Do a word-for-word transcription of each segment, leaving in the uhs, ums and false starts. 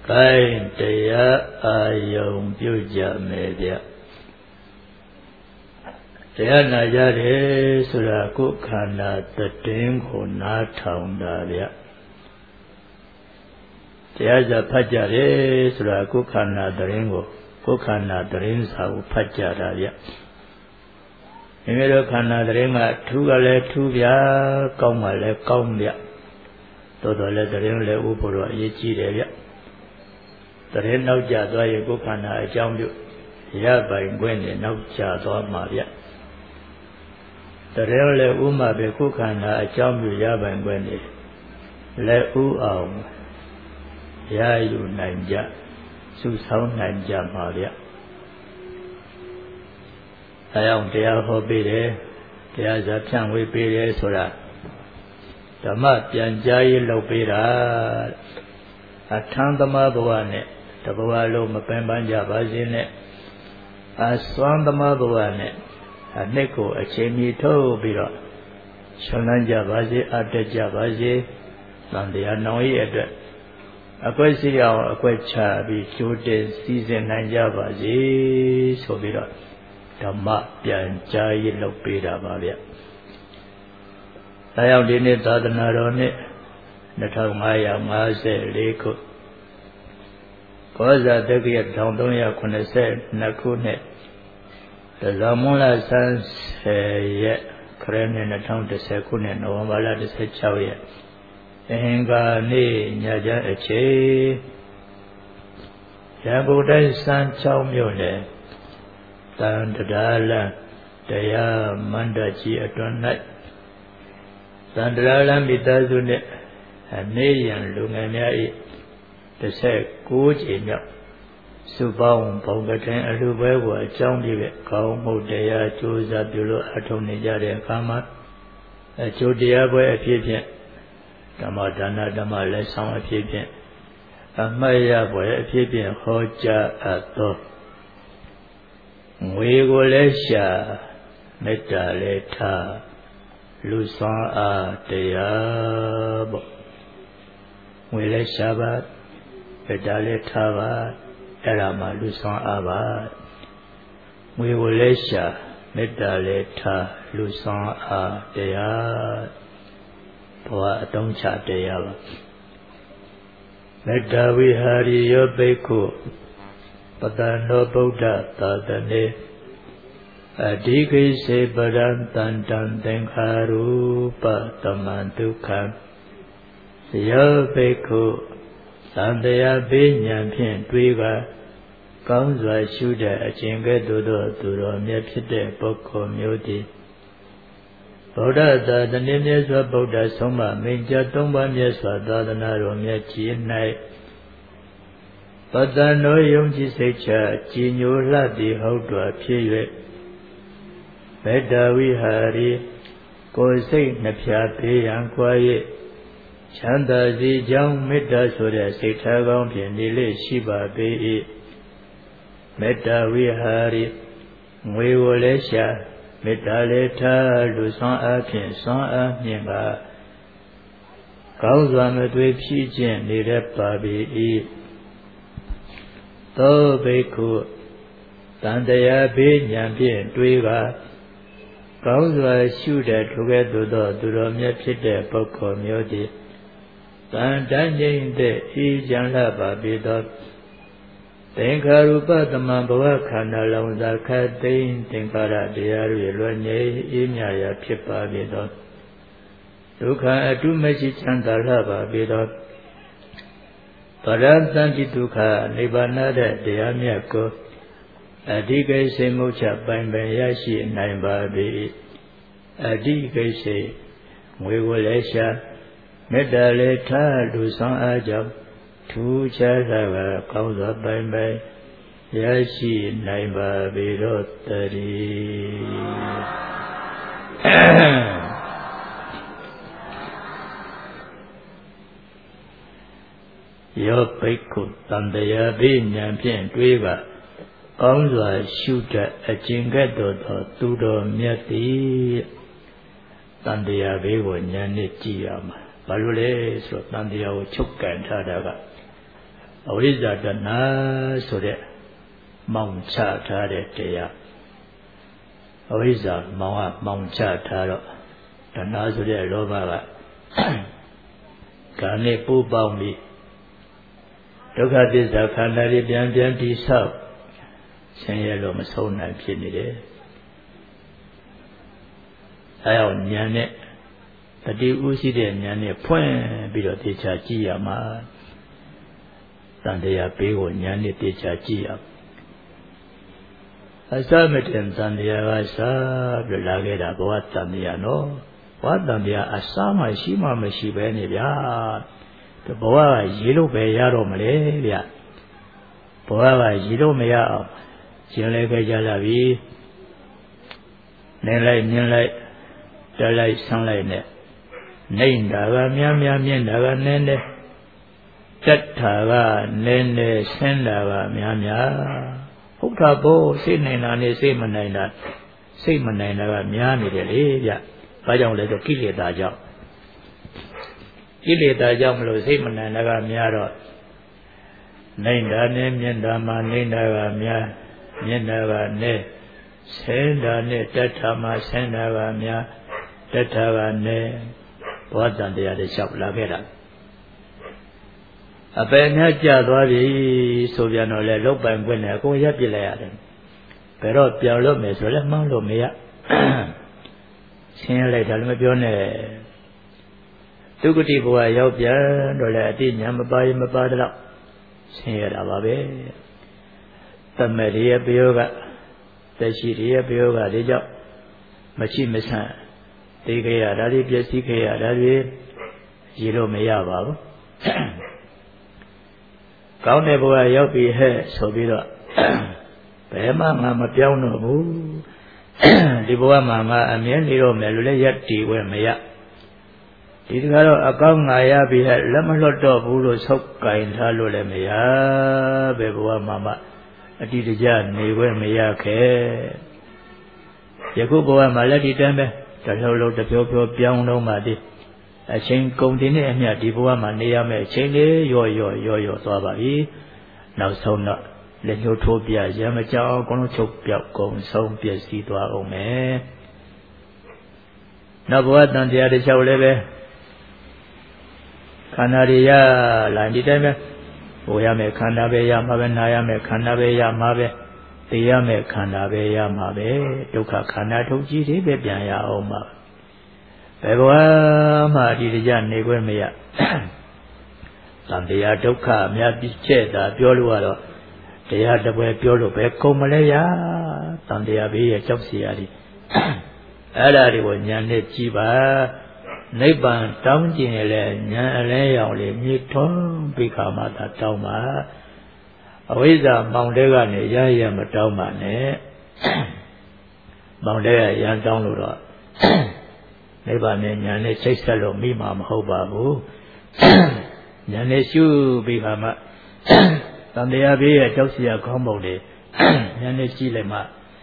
ပိုင်းတရားအာယုံပြုကြမယ်ဗျတရားနာကြတယ်ဆိုတာကိုယ်ခန္ဓာတည်င်းကိုနားထောင်တာဗျတရားစာဖတ်ကြတယ်ဆိုတာကိုယ်ခန္ဓာတည်င်းကိုကိုယ်ခန္ဓာတည်င်းစာကိုဖတ်ကြတာဗျမိမိတို့ခန္ဓာတည်င်းကထူးကလည်းထူးဗျာကောင်းကလည်းကောင်းဗျတော်တော်လည်းတည်င်းလည်းဥပ္ပရောအရေးကြီးတယ်ဗျတရင်နောက်ကျသွားရင်ကိုယ်ခန္ဓာအကြောင်းပြုရပိုင်ခွင့်နဲ့နောက်ကျသွားမှာဗျတရင်လည်းဥမှာပဲကိုယ်ခန္ဓာအကြောင်းပြုရပိုင်ခွင့်နဲ့လက်ဥအောင်ရယူနိုင်ကြစုဆောင်းနိုင်ကြမှာဗျအဲအောင်တရားဟောပေးတယ်တရားစာဖြန့်ဝေပေးတယ်ဆိုတာဓမ္မပြန်ကြားရေးလုပ်ပေးတာအထံသမဘဝနဲ့တဘဝလုံးမပင်ပန်းကြပါစေနဲ့အစွမ်းသမဘဝနဲ့အနှစ်ကိုအချိန်မီထုတ်ပြီးတော့ရှင်လန်းကြပါစေအတက်ကြပါစေသံတရားနောင်ရဲ့အတွက်အကွက်စီအောင်အကွက်ချပြီးကျိုးတင်စီစဉ်နိုင်ကြပါစေဆိုပြီးတော့ဓမ္မပြန်ကြားရေးလုပ်ပေးတာပါဗျ။ဒါကြောင့်ဒီနေ့သာသနာတော်နှစ်နှစ်ထောင်ငါးရာငါးဆယ်လေးခုကောဇာတက္ကရာတစ်ထောင်သုံးရာခုနှစ်ဆယ်နှစ်ခုနှစ်တဇမွန်လဆန်းဆယ်ရက်ခရစ်နှစ်နှစ်ထောင်တစ်ဆယ်ခုနှစ်နိုဝင်ဘာလတစ်ဆယ်ခြောက်ရက်အင်္ဂါနေ့ညချမ်းအချိန်ရန်ကုန်တိုင်းစမ်းချောင်းမြို့နယ်တန်တရားလမ်းတရားမန္တကြီးအတွင်း၌တန်တရားလမ်းမိသားစုနှင့်အနေရန်လူငယ်များ၏တစ်ဆက်ကိုးကြိမ်မြောက်စုပေါင်းဘုံကတင်အလူပွဲကိုအကြောင်းပြည့်ကောင်းမှုတရားကြိုးစားပြုလို့အထုံနေကြတဲ့အခါမှာအကျိုးတရားပွဲအဖြစ်ဖြင့်ဓမ္မဒါနဓမ္မလက်ဆောင်အဖြစ်ဖြင့်အမှတ်ရပွဲအဖြစ်ဖြင့်ဟောကြားအပ်သောငွေကိုလည်းရှာမေတ္တာလည်းထားလူဆောင်အားတရားပေါ့ငွေလည်းရှာပါမေတ္တာလည်းထားပါအဲ့ဒါမှလူဆောင်အားပါငွေကိုလည်းရှာမေတ္တာလည်းထားလူဆောင်အားတရားဘဝအတုံးချတရားပါမေတ္တာဝိဟာရိယောဘိက္ခုပတန္တောဗုဒ္ဓသာသနေအဓိကိစေပရံတန္တံသင်္ခါရုပတမံဒုက္ခံယောဘိက္ခုသံတရားဘေးဉာဏ်ဖြင့်တွေးကကောင်းစွာရှုတဲ့အကျင့်ကဲ့သို့သောသူတော်မြတ်ဖြစ်တဲ့ပုဂ္ဂိုလ်မျိုးသည်ဗုဒ္ဓသာသနာမြတ်စွာဗုဒ္ဓဆုံးမမိန့်ကြားသုံးပါးမြတ်စွာသာသနာတော်မြတ်ကြီး၌ပတ္တန်တော်ယုံကြည်စိတ်ချကြည်ညိုလှသည်ဟုတ်တော်ဖြစ်၍မေတ္တာဝိဟာရီကိုယ်စိတ်နှဖျားပေးရန်ကွာ၍ချမ်းသာစီကြောင်းမေတ္တာဆိုတဲ့စိတ်ထားကောင်းဖြင့်နေလေရှိပါပေ၏မေတ္တာဝိဟာရီငွေကိုလည်းရှာမေတ္တာလည်းထားလူဆောင်အားဖြင့်ဆောင်အားမြင့်ပါကောင်းစွာမသွေဖြည့်ခြင်းနေရပါပေ၏သောဘိက္ခုတန်တရားဘေးဉာဏ်ဖြင့်တွေးကကောင်းစွာရှုတဲ့ထိုကဲ့သို့သောသူတော်မြတ်ဖြစ်တဲ့ပုဂ္ဂိုလ်မျိုးသည်တန်တန်ငြိမ့်တဲ့ဤကြံလှပါပေသောသင်္ခါရုပတမံဘဝခန္ဓာလောင်သာခတ်သိမ့်သင်္ခါရတရားတွေလွယ်ငြိမ်းအေးမြရာဖြစ်ပါပေသောဒုက္ခအတုမရှိချမ်းသာလှပါပေသောပရံတန်တိဒုက္ခနိဗ္ဗာန်တဲ့တရားမြတ်ကိုအဓိကိစေမုတ်ချပိုင်ပိုင်ရရှိနိုင်ပါပေအဓိကိစေငွေကိုလည်းရှာမေတ္တာလည်းထားလူဆောင်အားကြောင့်ထူးခြားစွာကောင်းစွာပိုင်ပိုင်ရရှိနိုင်ပါပေတော့တည်းယောဘိက္ခုတန်တရားဘေးဉာဏ်ဖြင့်တွေးပါကောင်းစွာရှုတတ်အကျင့်ကဲ့သို့သောသူတော်မြတ်သည်တန်တရားဘေးကိုဉာဏ်နဲ့ကြည့်ရမှာဘာလို့လဲဆိုတော့တန်တရားကိုချုပ်ကန်ထားတာကအဝိဇ္ဇာတဏှာဆိုတဲ့မောင်ချထားတဲ့တရားအဝိဇ္ဇာမောင်ကမောင်ချထားတော့တဏှာဆိုတဲ့လောဘကကာနဲ့ပူပေါင်းပြီးဒုက္ခသစ္စာခန္ဓာတွေပြန်ပြန်တိဆောက်ဆင်းရဲလို့မဆုံးနိုင်ဖြစ်နေတယ်အဲအောင်ဉာဏ်နဲ့တတိဥရှိတဲ့ဉာဏ်နဲ့ဖွင့်ပြီးတော့သိချာကြည့်ရမှာတန်တရားပေးကိုဉာဏ်နဲ့သိချာကြည့်ရအစမတန်တန်တရားကစားပြီးလာခဲ့တာဘဝတန်တရားနော်ဘဝတန်တရားအစမှရှိမှမရှိပဲနေဗျာဒီဘဝကရေလို့ပဲရတော့မလဲဗျဘဝကရေလို့မရအောင်ရှင်းလဲခဲ့ကြလာပြီနေလိုက်မြင်လိုက်တက်လိုက်ဆန်းလိုက်နဲ့နေတာကများများမြင်တာကနည်းနည်းတက်တာကနည်းနည်းဆင်းတာကများများဟုတ်တာပေါ့စိတ်နိုင်တာနဲ့စိတ်မနိုင်တာစိတ်မနိုင်တာကများနေတယ်လေဗျ။ဘာကြောင့်လဲဆိုကိလေသာကြောင့်ကိလေသာကြောင့်မလို့စိတ်မနိုင်တာကများတော့နိုင်တာနဲ့မြင်တာမှနေတာကများမြင်တာကနည်းဆင်းတာနဲ့တက်တာမှဆင်းတာကများတက်တာကနည်းဘောတန်တရားတွေလျှောက်လာခဲ့တာအပယ်နဲ့ကြသွားပြီဆိုပြန်တော့လေလုတ်ပိုင်ခွင့်နဲ့အကုန်ရပ်ပြစ်လိုက်ရတယ်ဘယ်တော့ပြောင်းလို့မယ်ဆိုလဲမှန်းလို့မရဆင်းရဲလိုက်တာလည်းမပြောနဲ့ဒုက္ခတိဘဝရောက်ပြန်တော့လေအတိညာမပါရင်မပါတော့ဆင်းရဲတာပါပဲတမရိယပယောကတရှိရိယပယောကဒီကြောင့်မရှိမဆန့်သိခဲ့ရတာဒီပျက်စီးခဲ့ရတာဒီရည်လို့မရပါဘူးကောင်းတဲ့ဘဝရောက်ပြီဟဲ့ဆိုပြီးတော့ဘယ်မှငါမပြောင်းတော့ဘူးဒီဘဝမှာငါအမြဲနေတော့မယ်လို့လည်းယက်တီဝဲမရဒီတခါတော့အကောင်းငါရပြီဟဲ့လက်မလွတ်တော့ဘူးလို့ဆုပ်ကင်ထားလို့လည်းမရဘယ်ဘဝမှာမှအတိတကျနေဝဲမရခဲ့ယခုဘဝမှာလည်းဒီတမ်းပဲတလှုပ်လှုပ်တပြောပြောပြောင်းတော့မှဒီအချိန်ကုန်တင်တဲ့အမြတ်ဒီဘဝမှာနေရမယ်အချိန်လေးရော့ရော့ရော့ရော့သွားပါပြီနောက်ဆုံးတော့လက်ညှိုးထိုးပြရမကြောက်အကုန်လုံးချုပ်ပြောက်ကုန်ဆုံးပြည့်စည်သွားအောင်မယ်နောက်ဘဝတန်တရားတစ်လျှောက်လည်းပဲခန္ဓာတွေရလာဒီတိုင်းပဲဟိုရမယ်ခန္ဓာပဲရမှာပဲနာရမယ်ခန္ဓာပဲရမှာပဲသိရမယ်ခန္ဓာပဲရမှာပဲဒုက္ခခန္ဓာထုတ်ကြည့်သေးပဲပြန်ရအောင်ပါဘယ်ဘဝမှဒီတရားနေခွင့်မရသံတရားဒုက္ခအများပြည့်ချက်တာပြောလို့ကတော့တရားတပွဲပြောလို့ပဲကုန်မလဲရသံတရားဘေးရဲ့ကြောက်စီရည်အဲ့ဒါတွေကိုဉာဏ်နဲ့ကြည့်ပါနိဗ္ဗာန်တောင်းကျင်လေဉာဏ်အလဲရောက်လေမြေထုံးပြီးခါမှသာတောင်းပါအဝိဇ္ဇာမောင်တဲကနေရရမတောင်းပါနဲ့မောင်တဲကရန်တောင်းလို့တော့နိဗ္ဗာန်နဲ့ဉာဏ်နဲ့ချိတ်ဆက်လို့မိမှာမဟုတ်ပါဘူးဉာဏ်နဲ့ရှုပြီးခါမှသံတရားဘေးရဲ့ကြောက်စရာကောင်းပုံတွေဉာဏ်နဲ့ကြည့်လိုက်မှ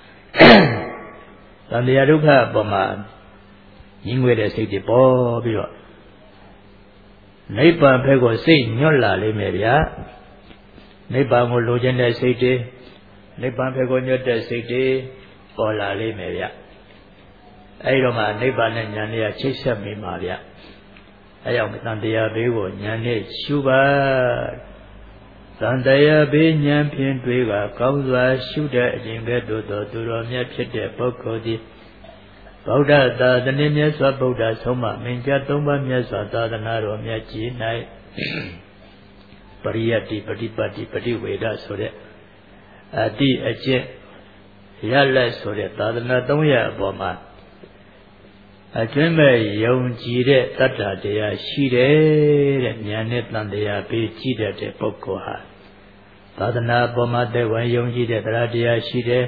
သံတရားဒုက္ခအပေါ်မှာညင်ငွေတဲ့စိတ်တွေပေါ်ပြီးတော့နိဗ္ဗာန်ဘက်ကိုစိတ်ညွတ်လာလိမ့်မယ်ဗျာနိဗ္ဗာန်ကိုလိုချင်တဲ့စိတ်တွေနိဗ္ဗာန်ဘက်ကိုညွတ်တဲ့စိတ်တွေပေါ်လာလိမ့်မယ်ဗျာအဲဒီတော့မှနိဗ္ဗာန်နဲ့ဉာဏ်နဲ့ချိတ်ဆက်မိမှာဗျာအဲကြောင့်သံတရားဘေးကိုဉာဏ်နဲ့ရှုပါသံတရားဘေးဉာဏ်ဖြင့်တွေ့ကကောင်းစွာရှုတဲ့အခြင်းကဲ့သို့သောသူတော်မြတ်ဖြစ်တဲ့ပုဂ္ဂိုလ်သည်ဗုဒ္ဓသာသနာမြတ်စွာဘုရားဆုံးမမင်္ဂလာသုံးပါးမြတ်စွာသာသနာတော်မြတ်ကြီး၌ပရိယတ္တိပฏิပတ်တိပฏิဝေဒဆိုတဲ့အတိအကျင့်ရလက်ဆိုတဲ့သာသနာသုံးရပ်အပေါ်မှာအကျွမ်းမဲ့ယုံကြည်တဲ့တတ္တတရားရှိတယ်တဲ့ဉာဏ်နဲ့တန်တရားပေးကြည့်တတ်တဲ့ပုဂ္ဂိုလ်ဟာသာသနာပေါ်မှာတဲ့ဝင်ယုံကြည်တဲ့တရားတရားရှိတယ်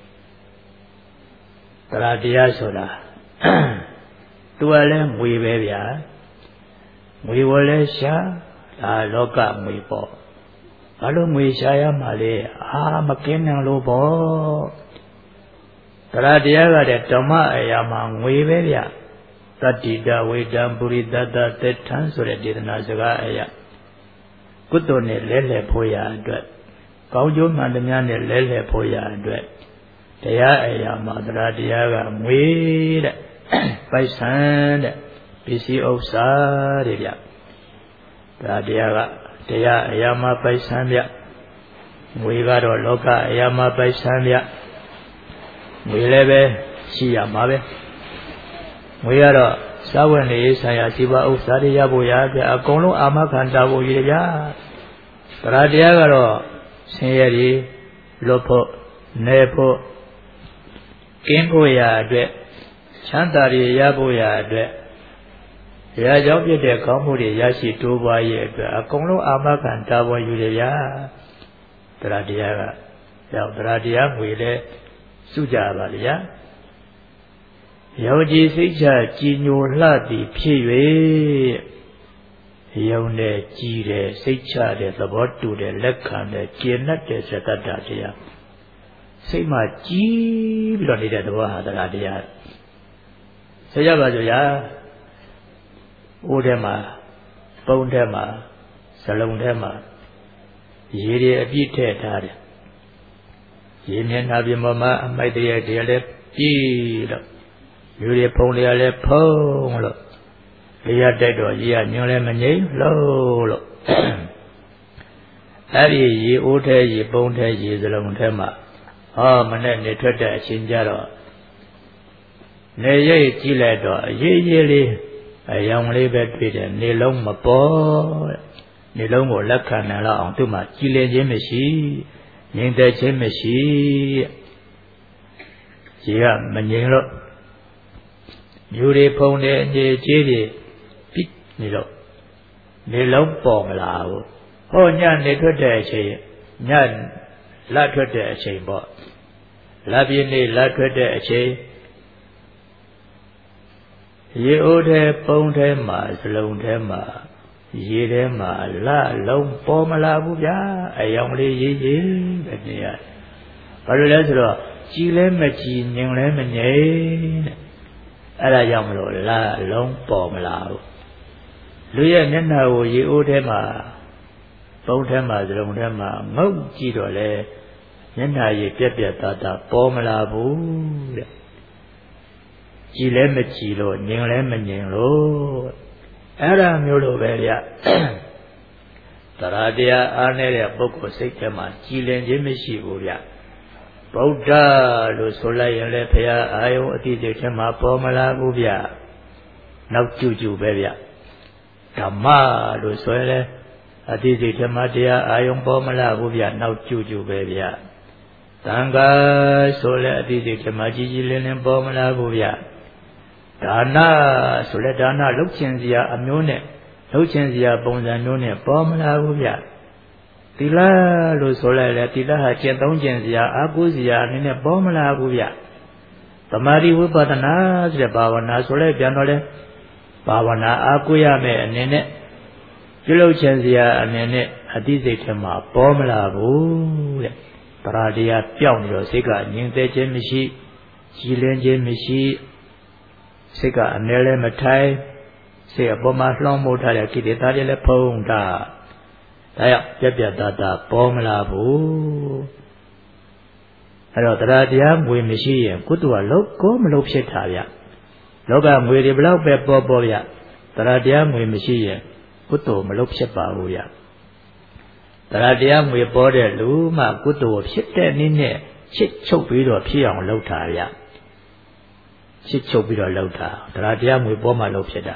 တရားတရားဆိုတာသူကလည်းငွေပဲဗျာငွေဝယ်လဲရှာဒါလောကငွေပေါ့ဘာလို့ငွေရှာရမှာလဲအာမကင်းနိုင်လို့ပေါ့တရားတရားကတဲ့ဓမ္မအရာမှာငွေပဲဗျတတ္တိတဝေတံပုရိသတ္တသက်ထံဆိုတဲ့ဒေသနာစကားအရာကုသိုလ်နဲ့လဲလှယ်ဖို့ရအတွက်ကောင်းကျိုးမှန်သမျှနဲ့လဲလှယ်ဖို့ရအတွက်တရားအရာမှာတရားတရားကငွေတဲ့ပိုက်ဆံတဲ့ပစ္စည်းဥစ္စာတွေဗျတရားတရားကတရားအရာမှာပိုက်ဆံဗျငွေကတော့လောကအရာမှာပိုက်ဆံဗျငွေလည်းပဲရှိရမှာပဲငွေကတော့စာဝတ်နေရေးဆိုင်ရာစီးပွားဥစ္စာတွေရဖို့ရပြအကုန်လုံးအာမခံတာဖို့ရည်ဗျာတရားတရားကတော့ဆင်းရဲတွေလွတ်ဖို့နေဖို့ကင်းဖို့ရအတွက်ချမ်းသာတွေရဖို့ရအတွက်ရာကြောင့်ဖြစ်တဲ့ကောင်းမှုတွေရရှိတိုးပွားရေးအတွက်အကုန်လုံးအာမခံတာဖို့ရည်ဗျာတရားတရားကရောက်တရားတရားငွေလဲစုကြပါလေဗျာယောကြည်စိတ်ချကြည်ညိုလှသည်ဖြစ်၍ယုံနဲ့ကြည်တယ်စိတ်ချတဲ့သဘောတူတယ်လက်ခံတယ်ကျင့်တတ်တဲ့စတ္တတရားစိတ်မှာကြည်ပြီးတော့နေတဲ့သဘောဟာတရားတရားဆိုရပါစို့ရာအိုးထဲမှာပုံထဲမှာစလုံးထဲမှာရေတွေအပြည့်ထည့်ထားတယ်ရေမျက်နှာပြင်ပေါ်မှာအမိုက်တရတွေလည်းပြီးတော့ရေတွေဖုံးတွေကလည်းဖုံးလို့လေရတိုက်တော့ရေကညွန်လည်းမငြိမ်လို့လို့အဲ့ဒီရေအိုးထဲရေပုံထဲရေစလုံးထဲမှာဟောမနဲ့နေထွက်တဲ့အချိန်ကြတော့နေရိပ်ကြည့်လိုက်တော့အရေးရေးလေးအယောင်လေးပဲတွေ့တယ်နေလုံးမပေါ်နေလုံးကိုလက်ခံနိုင်လောက်အောင်သူ့မှာကြည်လင်ခြင်းမရှိငြိမ်သက်ခြင်းမရှိရေကမငြိမ်လို့ယူတွေဖုံတယ်အငြိကြေးတွေပြီးနေတော့နေလုံးပေါ်မလာဘူးဟောညနေထွက်တဲ့အချိန်ညလက်ထွက်တဲ့အချိန်ပေါ့လက်ပြင်းနေလက်ထွက်တဲ့အချိန်ရေအိုးထဲပုံထဲမှာစလုံးထဲမှာရေထဲမှာလလုံးပေါ်မလာဘူးဗျာအယောင်လေးရေးရေးပဲနေရဘာလို့လဲဆိုတော့ကြည်လဲမကြည်ငြိမ်လဲမငြိမ်တဲ့အဲ့ဒါကြောင့်မလို့လလုံးပေါ်မလာဘူးလူရဲ့မျက်နှာကိုရေအိုးထဲမှာပုံထဲမှာစလုံးထဲမှာငုတ်ကြည့်တော့လေမျက်နှာရေပြက်ပြက်သားသားပေါ်မလာဘူးတဲ့ကြည်လဲမကြည်လို့ငြိမ်လဲမငြိမ်လို့အဲ့ဒါမျိုးလိုပဲဗျတရားတရားအားနေတဲ့ပုဂ္ဂိုလ်စိတ်ထဲမှာကြည်လင်ခြင်းမရှိဘူးဗျဗုဒ္ဓလို့ဆိုလိုက်ရင်လည်းဘုရားအာယုံအတိတ်ထဲမှာပေါ်မလာဘူးဗျနောက်ကျူကျူပဲဗျဓမ္မလို့ဆိုရင်လည်းအတိတ်ထဲမှာတရားအာယုံပေါ်မလာဘူးဗျနောက်ကျူကျူပဲဗျသံဃာဆိုလည်းအတိတ်ထဲမှာကြည်ကြည်လင်လင်ပေါ်မလာဘူးဗျဒါနဆိုလဲဒါနလှုပ်ခြင်းစရာအမျိုးနဲ့လှုပ်ခြင်းစရာပုံစံမျိုးနဲ့ပေါ်မလာဘူးဗျသီလလို့ဆိုလိုက်လဲသီလဟာကျင့်သုံးခြင်းစရာအာကုစရာအနေနဲ့ပေါ်မလာဘူးဗျသမာဓိဝိပဿနာဆိုတဲ့ဘာဝနာဆိုလဲပြန်တော့လဲဘာဝနာအာကုရမယ်အနေနဲ့ပြုလုပ်ခြင်းစရာအနေနဲ့အတိစိတ်ထဲမှာပေါ်မလာဘူးတဲ့တရားတရားပြောင်းနေတော့စိတ်ကငြိမ်သက်ခြင်းမရှိကြည်လင်ခြင်းမရှိစိတ်ကအမြဲလည်းမထိုင်စိတ်အပေါ်မှာလှောင်းမို့ထားတဲ့ကိလေသာတွေလည်းဖုံးတာဒါကြောင့်ပြက်ပြက်သားသားပေါ်မလာဘူးအဲ့တော့တရားတရားငွေမရှိရင်ကုသိုလ်ကလုံးကိုမလုံးဖြစ်တာဗျလောကငွေတွေဘလောက်ပဲပေါ်ပေါ်ဗျတရားတရားငွေမရှိရင်ကုသိုလ်မလုံးဖြစ်ပါဘူးဗျတရားတရားငွေပေါ်တဲ့လူမှကုသိုလ်ဖြစ်တဲ့နည်းနဲ့ချစ်ချုပ်ပြီးတော့ဖြစ်အောင်လုပ်တာဗျချစ်ချုပ်ပြီးတော့လှုပ်တာတရားတရားငွေပေါ်မှလှုပ်ဖြစ်တာ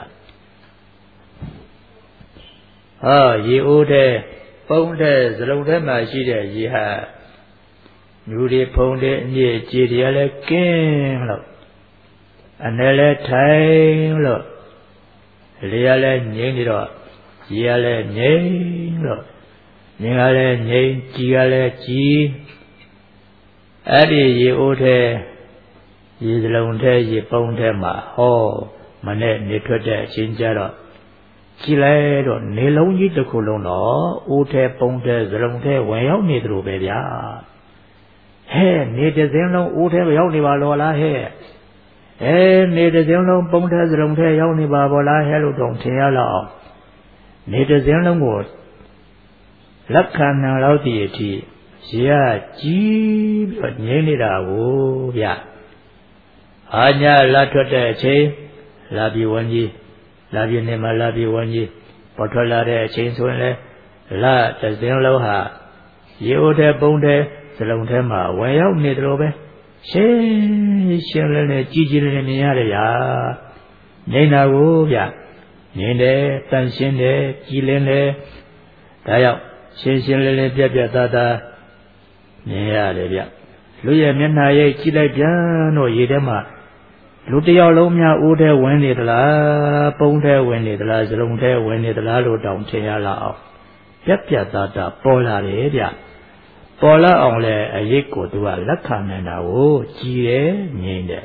ဟောရေအိုးတဲ့ပုံတဲ့စလုံးထဲမှာရှိတဲ့ရေဟာညူတွေဖုံတဲ့အညစ်အကြေးတွေလည်းကင်းလို့အနေလည်းထိုင်လို့လေရလည်းငြိမ့်နေတော့ရေရလည်းငြိမ့်လို့ငြိမ်ရလည်းငြိမ်ကြည်ရလည်းကြည်အဲ့ဒီရေအိုးတဲ့ရေစလုံးထဲရေပုံထဲမှာဟောမနဲ့နေထွက်တဲ့အချိန်ကျတော့ကြည်လိုက်တော့နေလုံးကြီးတစ်ခုလုံးတော့အိုးထဲပုံထဲစလုံးထဲဝင်ရောက်နေသလိုပဲဗျာဟဲ့နေတစ်စင်းလုံးအိုးထဲရောက်နေပါလို့လားဟဲ့အဲနေတစ်စင်းလုံးပုံထဲစလုံးထဲရောက်နေပါဘောလားဟဲ့လို့တော့ထင်ရလောက်နေတစ်စင်းလုံးကိုလက်ခံနာလောက်တည်းအထိရကြီးပြီးတော့ငြိမ့်နေတာကိုဗျအာညာလာထွက်တဲ့အချိန်လာပြီးဝန်ကြီးလာပြီးနေမှာလာပြီးဝန်ကြီးပေါ်ထွက်လာတဲ့အချိန်ဆိုရင်လေလာတစင်းလုံးဟာရေအိုတဲ့ပုံတဲ့စလုံးထဲမှာဝင်ရောက်နေတယ်လို့ပဲရှင်းရှင်းလေးလေးကြီးကြီးလေးလေးမြင်ရတယ်ဗျာနေတာကိုဗျမြင်တယ်တန်ရှင်းတယ်ကြီးလင်းတယ်ဒါကြောင့်ရှင်းရှင်းလေးလေးပြက်ပြက်သားသားမြင်ရတယ်ဗျလူရဲ့မျက်နှာရိပ်ကြည့်လိုက်ပြန်တော့ရေထဲမှာလူတယောက်လုံးများအိုးထဲဝင်နေသလားပုံထဲဝင်နေသလားစလုံးထဲဝင်နေသလားလို့တောင်ထင်ရလောက်အောင်ပြက်ပြက်သားသားပေါ်လာတယ်ဗျပေါ်လာအောင်လဲအရေးကိုသူကလက်ခံနေတာကိုကြည်တယ်ငြိမ့်တယ်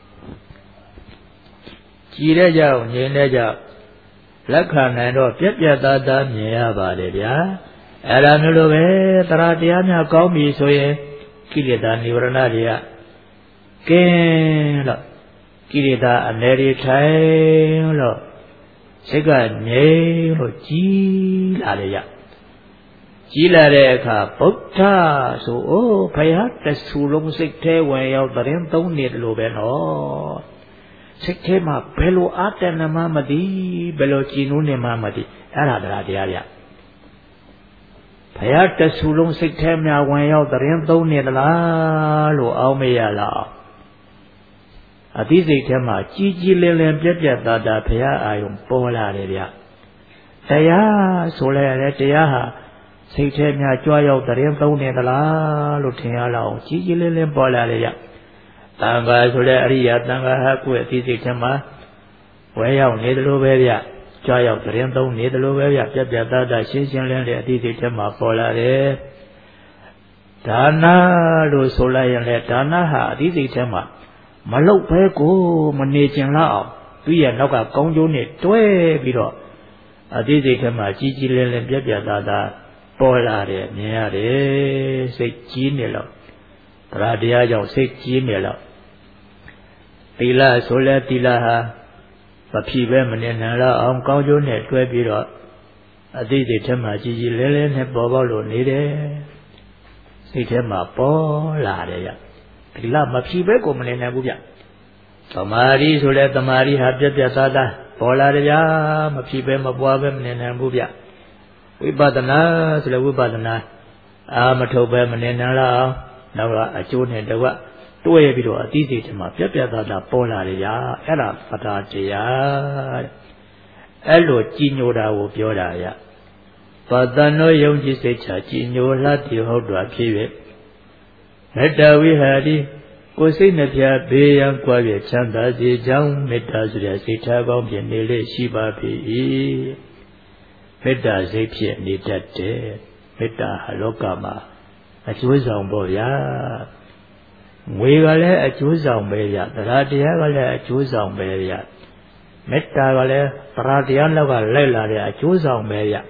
ကြည်တဲ့ကြောင့်ငြိမ့်တဲ့ကြောင့်လက်ခံနိုင်တော့ပြက်ပြက်သားသားမြင်ရပါတယ်ဗျာအဲ့ဒါမျိုးလိုပဲတရားတရားများကောင်းပြီဆိုရင်ကိလေသာនិဝရဏတွေကကင်းလို့ကိလေသာအနေတွေထိုင်လို့စိတ်ကငြိမ်လို့ကြီးလာတယ်ရကြီးလာတဲ့အခါဗုဒ္ဓဆိုအိုးဘုရားတဆူလုံးစိတ်ထဲဝင်ရောက်တရင်သုံးနေတယ်လို့ပဲနော်စိတ်ထဲမှာဘယ်လိုအာတဏမမသိဘယ်လိုကြည်နူးနေမှမသိအဲ့ဒါတရားတရားရဘုရားတဆူလုံးစိတ်ထဲများဝင်ရောက်တရင်သုံးနေသလားလို့အောင်းမရလားအသိစိတ်ထဲမှာကြီးကြီးလင်းလင်းပြက်ပြက်သားသားဘုရားအာယုံပေါ်လာတယ်ဗျတရားဆိုလဲလေတရားဟာစိတ်ထဲများကြွားရောက်တရင်သုံးနေသလားလို့ထင်ရလောက်ကြီးကြီးလင်းလင်းပေါ်လာတယ်ဗျတန်ခါဆိုလဲအရိယာတန်ခါဟာကိုယ့်အသိစိတ်ထဲမှာဝဲရောက်နေတယ်လို့ပဲဗျကြွားရောက်တရင်သုံးနေတယ်လို့ပဲဗျပြက်ပြက်သားသားရှင်းရှင်းလင်းလင်းအသိစိတ်ထဲမှာပေါ်လာတယ်ဒါနလို့ဆိုလိုက်ရင်လေဒါနဟာအသိစိတ်ထဲမှာမလုတ်ဘဲကိုမနေကျင်လောက်အောင်သူ့ရဲ့နောက်ကကောင်းကျိုးနဲ့တွဲပြီးတော့အသိစိတ်ထဲမှာကြီးကြီးလင်းလင်းပြက်ပြက်သားသားပေါ်လာတယ်မြင်ရတယ်စိတ်ကြီးနေလို့တရားတရားကြောင့်စိတ်ကြီးနေလို့သီလဆိုလဲသီလဟာမဖြီးပဲမနေနိုင်တော့အောင်ကောင်းကျိုးနဲ့တွဲပြီးတော့အသိစိတ်ထဲမှာကြီးကြီးလင်းလင်းနဲ့ပေါ်ပေါက်လို့နေတယ်စိတ်ထဲမှာပေါ်လာတယ်ရသီလမဖြီးပဲကိုမနေနိုင်ဘူးဗျသမာဓိဆိုလဲသမာဓိဟာပြက်ပြက်သားသားပေါ်လာတယ်ဗျမဖြီးပဲမပွားပဲမနေနိုင်ဘူးဗျဝိပဿနာဆိုလဲဝိပဿနာအာမထုတ်ပဲမနေနိုင်တော့အောင်နောက်ကအကျိုးနဲ့တကွတွဲပြီးတော့အသိစိတ်ထဲမှာပြက်ပြက်သားသားပေါ်လာတယ်ဗျအဲ့ဒါပတာတရားအဲ့လိုကြည်ညိုတာကိုပြောတာရပတန်တို့ယုံကြည်စိတ်ချကြည်ညိုလှတည်ဟုတ်တော်ဖြစ်၍မေတ္တာဝိဟာတိကိုယ်စိတ်နှပြဘေးရန်ကွာပြချမ်းသာစေကြောင်းမေတ္တာဆိုတဲ့စိတ်ထားကောင်းဖြင့်နေလေရှိပါ၏မေတ္တာစိတ်ဖြင့်နေတတ်တယ်မေတ္တာဟာလောကမှာအကျိုးဆောင်ပေါ့ဗျာငွေကလည်းအကျိုးဆောင်ပဲဗျတရားတရားကလည်းအကျိုးဆောင်ပဲဗျမေတ္တာကလည်းတရားတရားလောက်ကလိုက်လာတဲ့အကျိုးဆောင်ပဲဗျ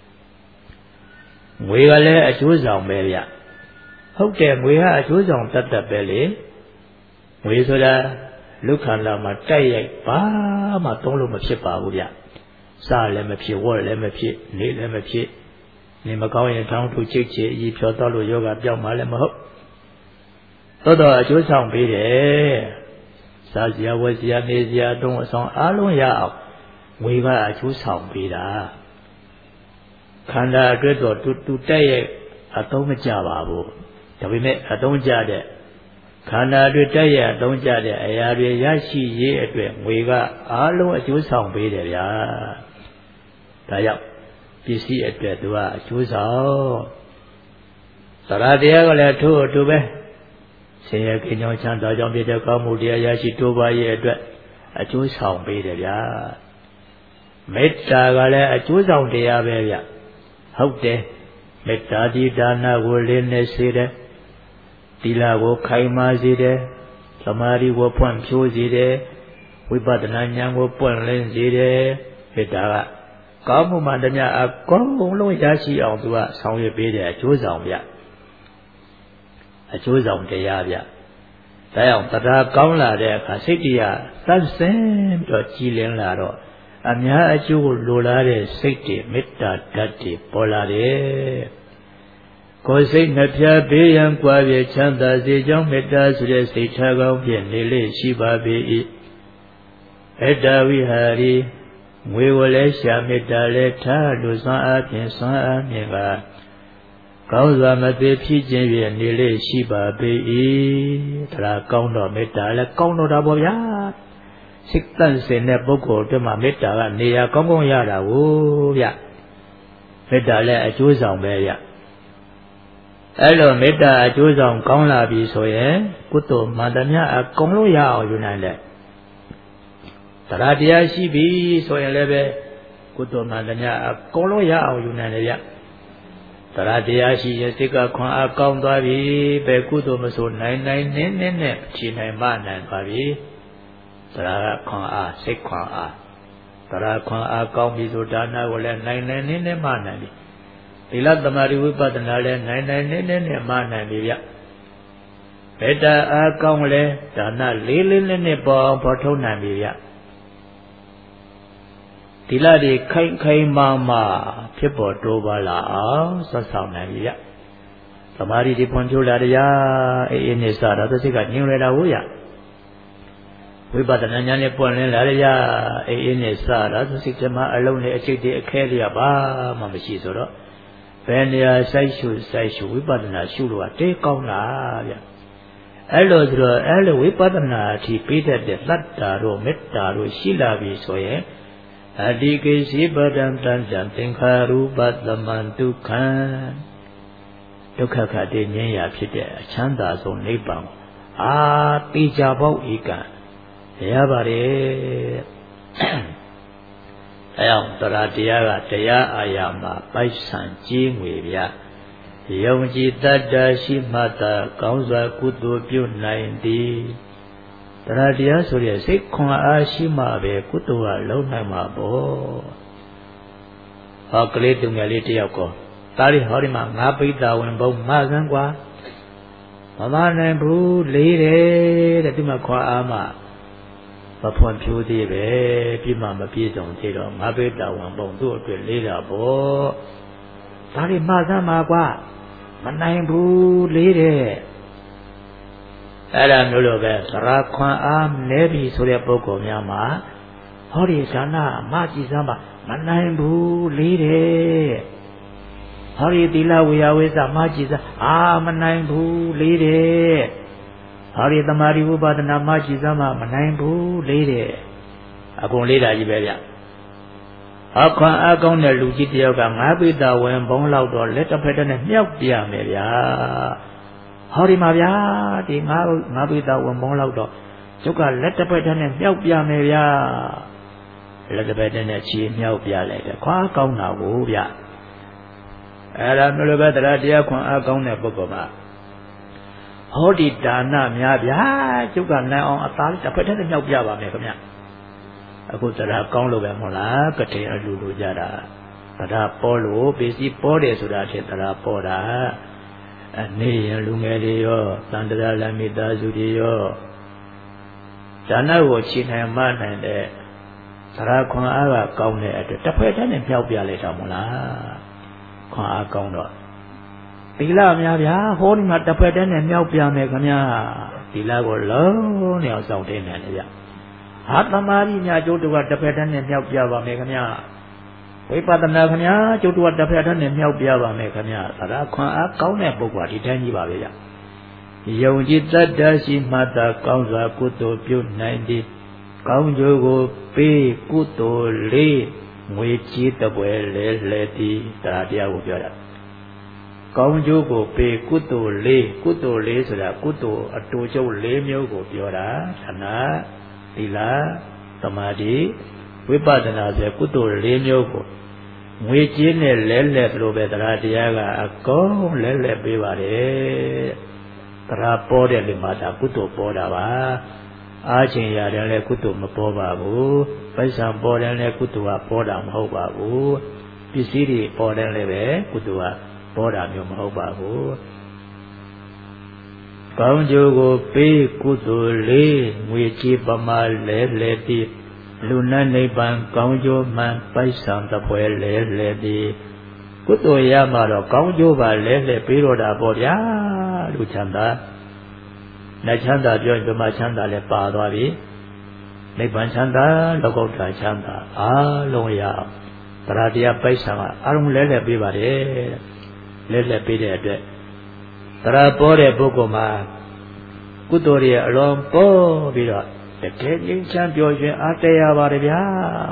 ငွေကလည်းအကျိုးဆောင်ပဲဗျဟုတ်တယ်ငွေဟာအကျိုးဆောင်တတ်တတ်ပဲလေငွေဆိုတာလူခန္ဓာမှာတိုက်ရိုက်ဘာမှသုံးလို့မဖြစ်ပါဘူးဗျစားလည်းမဖြစ်ဝတ်လည်းမဖြစ်နေလည်းမဖြစ်နေမကောင်းရင်ထောင်းထူချိတ်ချေအကြီးဖြောတော့လို့ယောဂပြောင်းမှလည်းမဟုတ်တော်တော်အကျိုးဆောင်ပေးတယ်စားစရာဝတ်စရာနေစရာတုံးအဆောင်အားလုံးရအောင်ငွေကအကျိုးဆောင်ပေးတာခန္ဓာအတွက်တော့တူတူတိုက်ရိုက်အသုံးမကျပါဘူးဒါပေမဲ့အသုံးကျတဲ့ခန္ဓာတွေတိုက်ရိုက်အသုံးကျတဲ့အရာတွေရရှိရေးအတွက်ငွေကအားလုံးအကျိုးဆောင်ပေးတယ်ဗျာဒါကြောင့်ပစ္စည်းအတွက်သူကအကျိုးဆောင်သရတရားကလည်းထို့အတူပဲဆင်းရဲကိညာချမ်းသာကြောင့်ပြတဲ့ကောင်းမှုတရားရရှိတိုးပါရဲ့အတွက်အကျိုးဆောင်ပေးတယ်ဗျာမေတ္တာကလည်းအကျိုးဆောင်တရားပဲဗျဟုတ်တယ်မေတ္တာဒီဒါနကိုလေးနဲ့စေတယ်သီလကိုခိုင်မာစေတယ်သမာဓိကိုဖွံ့ဖြိုးစေတယ်ဝိပဿနာဉာဏ်ကိုပွင့်လင်းစေတယ်မေတ္တာကကောင်းမှုမှတည်းအကုန်လုံးရရှိအောင်သူကဆောင်ရွက်ပေးတယ်အကျိုးဆောင်ဗျအကျိုးဆောင်တရားဗျဒါကြောင့်တရားကောင်းလာတဲ့အခါစိတ်တရားသတ်စင်ပြီးတော့ကြည်လင်လာတော့အများအကျိုးကိုလိုလားတဲ့စိတ်တွေမေတ္တာဓာတ်တွေပေါ်လာတယ်ကိုယ်စိတ်နှပြဘေးရန်ကွာပြေချမ်းသာစေကြောင်းမေတ္တာဆိုတဲ့စိတ်ထားကောင်းဖြင့်နေလေရှိပါပေ၏မေတ္တာဝိဟာရီငွေကိုလည်းရှာမေတ္တာလည်းထားလူစွမ်းအားဖြင့်စွမ်းအားမြင်ကကောင်းစွာမသေးဖြစ်ခြင်းဖြင့်နေလေရှိပါပေ၏ဒါကောင်းတော့မေတ္တာလည်းကောင်းတော့တာပေါ့ဗျာစိတ်တန့်စင်တဲ့ပုဂ္ဂိုလ်တို့မှာမေတ္တာကနေရာကောင်းကောင်းရတာကိုဗျမေတ္တာလည်းအကျိုးဆောင်ပဲဗျအဲ့လိုမေတ္တာအကျိုးဆောင်ကောင်းလာပြီဆိုရင်ကုသိုလ်မှန်သမျှအကုန်လုံးရအောင်ယူနိုင်တယ်တရားတရားရှိပြီဆိုရင်လည်းပဲကုသိုလ်မှန်သမျှအကုန်လုံးရအောင်ယူနိုင်တယ်ဗျတရားတရားရှိရင်စိတ်ကခွန်အားကောင်းသွားပြီပဲကုသိုလ်မဆိုနိုင်နိုင်နင်းနင်းနဲ့ဖြေနိုင်မှနိုင်ပါပြီတရားကခွန်အားစိတ်ခွန်အားတရားခွန်အားကောင်းပြီဆိုဒါနကိုလည်းနိုင်နိုင်နင်းနင်းမှနိုင်ပြီသီလသမာဓိဝိပဿနာလည်းနိုင်နိုင်နင်းနင်းနဲ့မှနိုင်ပြီဗျမေတ္တာအားကောင်းလဲဒါနလေးလေးနဲ့နဲ့ပေါ်အောင်ပေါ်ထုတ်နိုင်ပြီဗျသီလတွေခိုင်ခိုင်မာမာဖြစ်ပေါ်တိုးပါလာအောင်ဆွတ်ဆောင်နိုင်ပြီဗျသမာဓိတွေဖွံ့ဖြိုးလာတရားအေးအေးနဲ့စတော့သစိတ်ကညင်ရတာဟုတ်ရဝိပဿနာဉာဏ်နဲ့ပွင့်လင်းလာရအေးအေးနဲ့စတော့သစိတ်ကမှအလုံးနဲ့အကျိတ်တွေအခဲတွေပါမှမရှိဆိုတော့ဘယ်နေရာစိုက်ရှုစိုက်ရှုဝိပဿနာရှုလို့ကတေးကောင်းတာဗျအဲ့လိုဆိုတော့အဲ့လိုဝိပဿနာအထိပြီးတတ်တဲ့တတ္တာတို့မေတ္တာတို့ရှိလာပြီဆိုရင်အတ္တိကိစီပဒံတံတံသင်္ခါရူပသမံဒုက္ခံဒုက္ခခတည်းငြိမ်းရာဖြစ်တဲ့အချမ်းသာဆုံးနိဗ္ဗာန်အာတိကြပေါဧကံရပါတယ်အဲအောင်တရားတရားကတရားအာရမှာပိုက်ဆံကြီးငွေဗျယုံကြည်တတ်တာရှိမှသာကောင်းစွာကုသိုလ်ပြုနိုင်သည်တရားတရားဆိုရစိတ်ခွန်အားရှိမှပဲကုသိုလ်ကလုံးနိုင်မှာပေါ့ဟောကလေးသူငယ်လေးတယောက်ကောဒါရီဟောဒီမှာငါးပိဿာဝင်ဘုံမဆန်းกว่าမမနိုင်ဘူးလေးတယ်တဲ့ဒီမှာခွန်အားမှမဖွံ့ဖြိုးသေးပဲပြည့်မှမပြည့်စုံသေးတော့ငါးပိဿာဝင်ဘုံသူ့အတွက်လေးတာပေါ့ဒါရီမဆန်းမှာกว่าမနိုင်ဘူးလေးတယ်အဲ့ဒါမျိုးလိုပဲသရခွန်အားနဲပြီဆိုတဲ့ပုဂ္ဂိုလ်များမှာဟောဒီဇာနာမကြည်စမ်းပါမနိုင်ဘူးလေးတယ်ဟောဒီသီလဝေယဝိသမကြည်စမ်းအာမနိုင်ဘူးလေးတယ်ဟောဒီသမာဓိဝိပဿနာမကြည်စမ်းပါမနိုင်ဘူးလေးတယ်အကုန်လေးတာကြီးပဲဗျအခွန်အကောင်းတဲ့လူကြီးတယောက်ကငါးပိဿာဝင်ဘုံလောက်တော့လက်တစ်ဖက်တည်းနဲ့မြောက်ပြမယ်ဗျာဟောဒီမှာဗျာဒီငါးငါးပိဿာဝင်ဘုံလောက်တော့ကျုပ်ကလက်တစ်ဖက်တည်းနဲ့မြောက်ပြမယ်ဗျာလက်တစ်ဖက်တည်းနဲ့ခြေမြောက်ပြလိုက်တယ်ခွာကောင်းတာကိုဗျအဲ့ဒါမျိုးလိုပဲတရားတရားခွန်အကောင်းတဲ့ပုဂ္ဂိုလ်မှာဟောဒီဒါနများဗျာကျုပ်ကနိုင်အောင်အသားတစ်ဖက်တည်းနဲ့မြောက်ပြပါမယ်ခင်ဗျအခုတရားကောင်းလို့ပဲမဟုတ်လားကတိအလူလူကြတာတရားပေါ်လို့ပစ္စည်းပေါ်တယ်ဆိုတာထင်တရားပေါ်တာအနေရလူငယ်တွေရောသန္တရာလမိသားစုတွေရောဒါနကိုခြေနိုင်မှနိုင်တဲ့တရားခွန်အားကကောင်းတဲ့အတွက်တစ်ဖက်တည်းနဲ့မြောက်ပြလိုက်တာမဟုတ်လားခွန်အားကောင်းတော့သီလများဗျာဟောဒီမှာတစ်ဖက်တည်းနဲ့မြောက်ပြမယ်ခင်ဗျာသီလကိုလုံးနေအောင်စောင့်တင်းနေတယ်ဗျဟာသမာဓိများကျုပ်တို့ကတစ်ဖက်တည်းနဲ့မြောက်ပြပါမယ်ခင်ဗျာဝိပဿနာခင်ဗျာကျုပ်တို့ကတစ်ဖက်တည်းနဲ့မြောက်ပြပါမယ်ခင်ဗျာသရခွန်အားကောင်းတဲ့ပုဂ္ဂိုလ်ဒီတိုင်းကြီးပါပဲဗျယုံကြည်တတ်တရှိမှသာကောင်းစွာကုသိုလ်ပြုနိုင်သည်ကောင်းကျိုးကိုပေးကုသိုလ်လေးငွေကြီးတပွဲလဲလဲသည်တရားတရားကိုပြောတာကောင်းကျိုးကိုပေးကုသိုလ်လေးကုသိုလ်လေးဆိုတာကုသိုလ်အတူကျုပ်လေးမျိုးကိုပြောတာဌာနသီလသမာဓိဝိပဿနာဆိုကုသိုလ်လေးမျိုးကိုငွေကြေးနဲ့လဲလဲလို့ပဲတရားတရားကအကုန်လဲလဲပေးပါတယ်တရားပေါ်တဲ့လူမှာဒါကုသိုလ်ပေါ်တာပါအားချင်းရတယ်လည်းကုသိုလ်မပေါ်ပါဘူးပိုက်ဆံပေါ်တယ်လည်းကုသိုလ်ကပေါ်တာမဟုတ်ပါဘူးပစ္စည်းတွေပေါ်တယ်လည်းပဲကုသိုလ်ကပေါ်တာမျိုးမဟုတ်ပါဘူးကောင်းကျိုးကိုပေးကုသိုလ်လေးငွေကြေးပမာလဲလဲသည်လူနတ်နိဗ္ဗာန်ကောင်းကျိုးမှန်ပိုက်ဆံတပွဲလဲလဲသည်ကုသိုလ်ရမှာတော့ကောင်းကျိုးပါလဲလဲပြီးတော့တာပေါ့ဗျာလူချမ်းသာလက်ချမ်းသာပြောရင်ဓမ္မချမ်းသာလည်းပါသွားပြီနိဗ္ဗာန်ချမ်းသာလောကုတ္တရာချမ်းသာအားလုံးရအောင်တရားတရားပိုက်ဆံကအလုံးလဲလဲပေးပါတယ်လဲလဲပေးတဲ့အတွက်တရားပေါ်တဲ့ပုဂ္ဂိုလ်မှာကုသိုလ်ရဲ့အလွန်ပေါ်ပြီးတော့တကယ်ငြိမ်းချမ်းပျော်ရွှင်အားတရားပါတယ်ဗျာ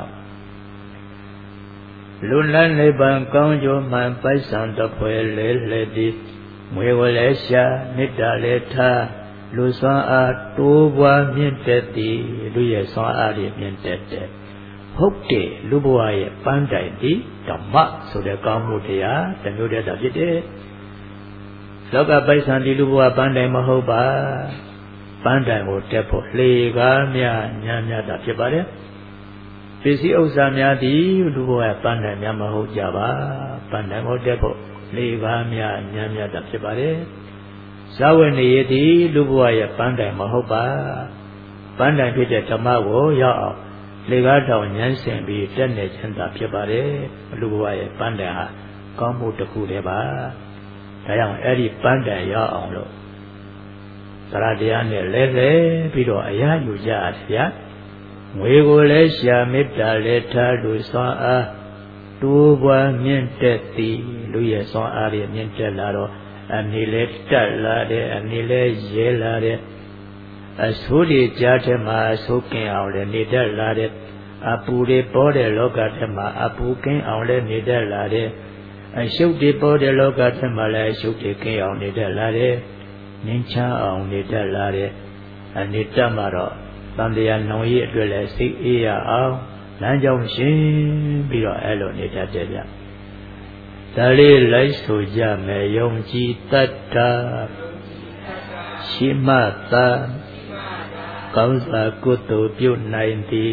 လူလန်းနိဗ္ဗာန်ကောင်းကျိုးမှန်ပိုက်ဆံတစ်ဖွဲလဲလဲသည်မွေဝလဲရှာမေတ္တာလဲထားလူစွမ်းအားတိုးပွားမြင့်တက်သည်လူရဲ့စွမ်းအားတွေမြင့်တက်တယ်ဟုတ်တယ်လူဘဝရဲ့ပန်းတိုင်သည်ဓမ္မဆိုတဲ့ကောင်းမှုတရားတစ်မျိုးတည်းသာဖြစ်တယ်လောကပိုက်ဆံဒီလူဘဝပန်းတိုင်မဟုတ်ပါပန်းတိုင်ကိုတက်ဖို့လှေကားများညာများတာဖြစ်ပါတယ်ပစ္စည်းဥစ္စာများသည်လူဘဝပန်းတိုင်များမဟုတ်ကြပါပန်းတိုင်ကိုတက်ဖို့လှေကားများညာများတာဖြစ်ပါတယ်ဇာဝနေရသည်လူဘဝရဲ့ပန်းတိုင်မဟုတ်ပါပန်းတိုင်ဖြစ်တဲ့ဓမ္မကိုရောက်အောင်လေကားတောင်ညှန်းဆင်ပြီးတက်နေခြင်းသာဖြစ်ပါတယ်လူဘဝရဲ့ပန်းတိုင်ဟာကောင်းမှုတစ်ခုတည်းပါဒါကြောင့်အဲ့ဒီပန်းတိုင်ရောက်အောင်လို့တရားတရားနဲ့လဲလဲပြီးတော့အရာယူကြရတယ်ဗျာငွေကိုလည်းရှာမေတ္တာလည်းထားလူစွမ်းအားတိုးပွားမြင့်တက်သည်လူရဲ့စွမ်းအားတွေမြင့်တက်လာတော့အနည်းလဲတက်လာတယ်အနည်းလဲရဲလာတယ်အဆိုးတွေကြားထဲမှာအဆိုးကင်းအောင်လည်းနေတတ်လာတယ်အပူတွေပေါ်တဲ့လောကထဲမှာအပူကင်းအောင်လည်းနေတတ်လာတယ်အရှုပ်တွေပေါ်တဲ့လောကထဲမှာလည်းအရှုပ်တွေကင်းအောင်နေတတ်လာတယ်ငြိမ်းချမ်းအောင်နေတတ်လာတယ်အနေတတ်မှာတော့တန်တရားနှောင်ရည်အတွက်လည်းစိတ်အေးရအောင်လမ်းကြောင်းရှင်းပြီးတော့အဲ့လိုနေတတ်တယ်ဗျဒါလေးလိုက်ဆိုကြမယ်ယုံကြည်တတ်တာရှိမှသာကောင်းစွာကုသိုလ်ပြုနိုင်သည်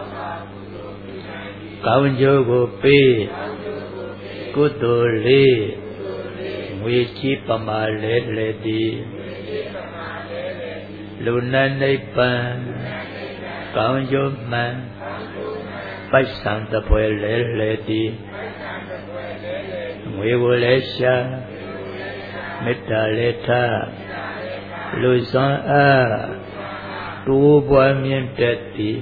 ကောင်းကျိုးကိုပေးကုသိုလ်လေးငွေကြီးပမာလဲလဲသည်လူနာနိဗ္ဗာန်ကောင်းကျိုးမှန်ပိုက်ဆံတစ်ဖွဲလဲလဲသည်ငွေကိုလည်းရှာမေတ္တာလည်းထားလူစွမ်းအားတိုးပွားမြင့်တက်သည်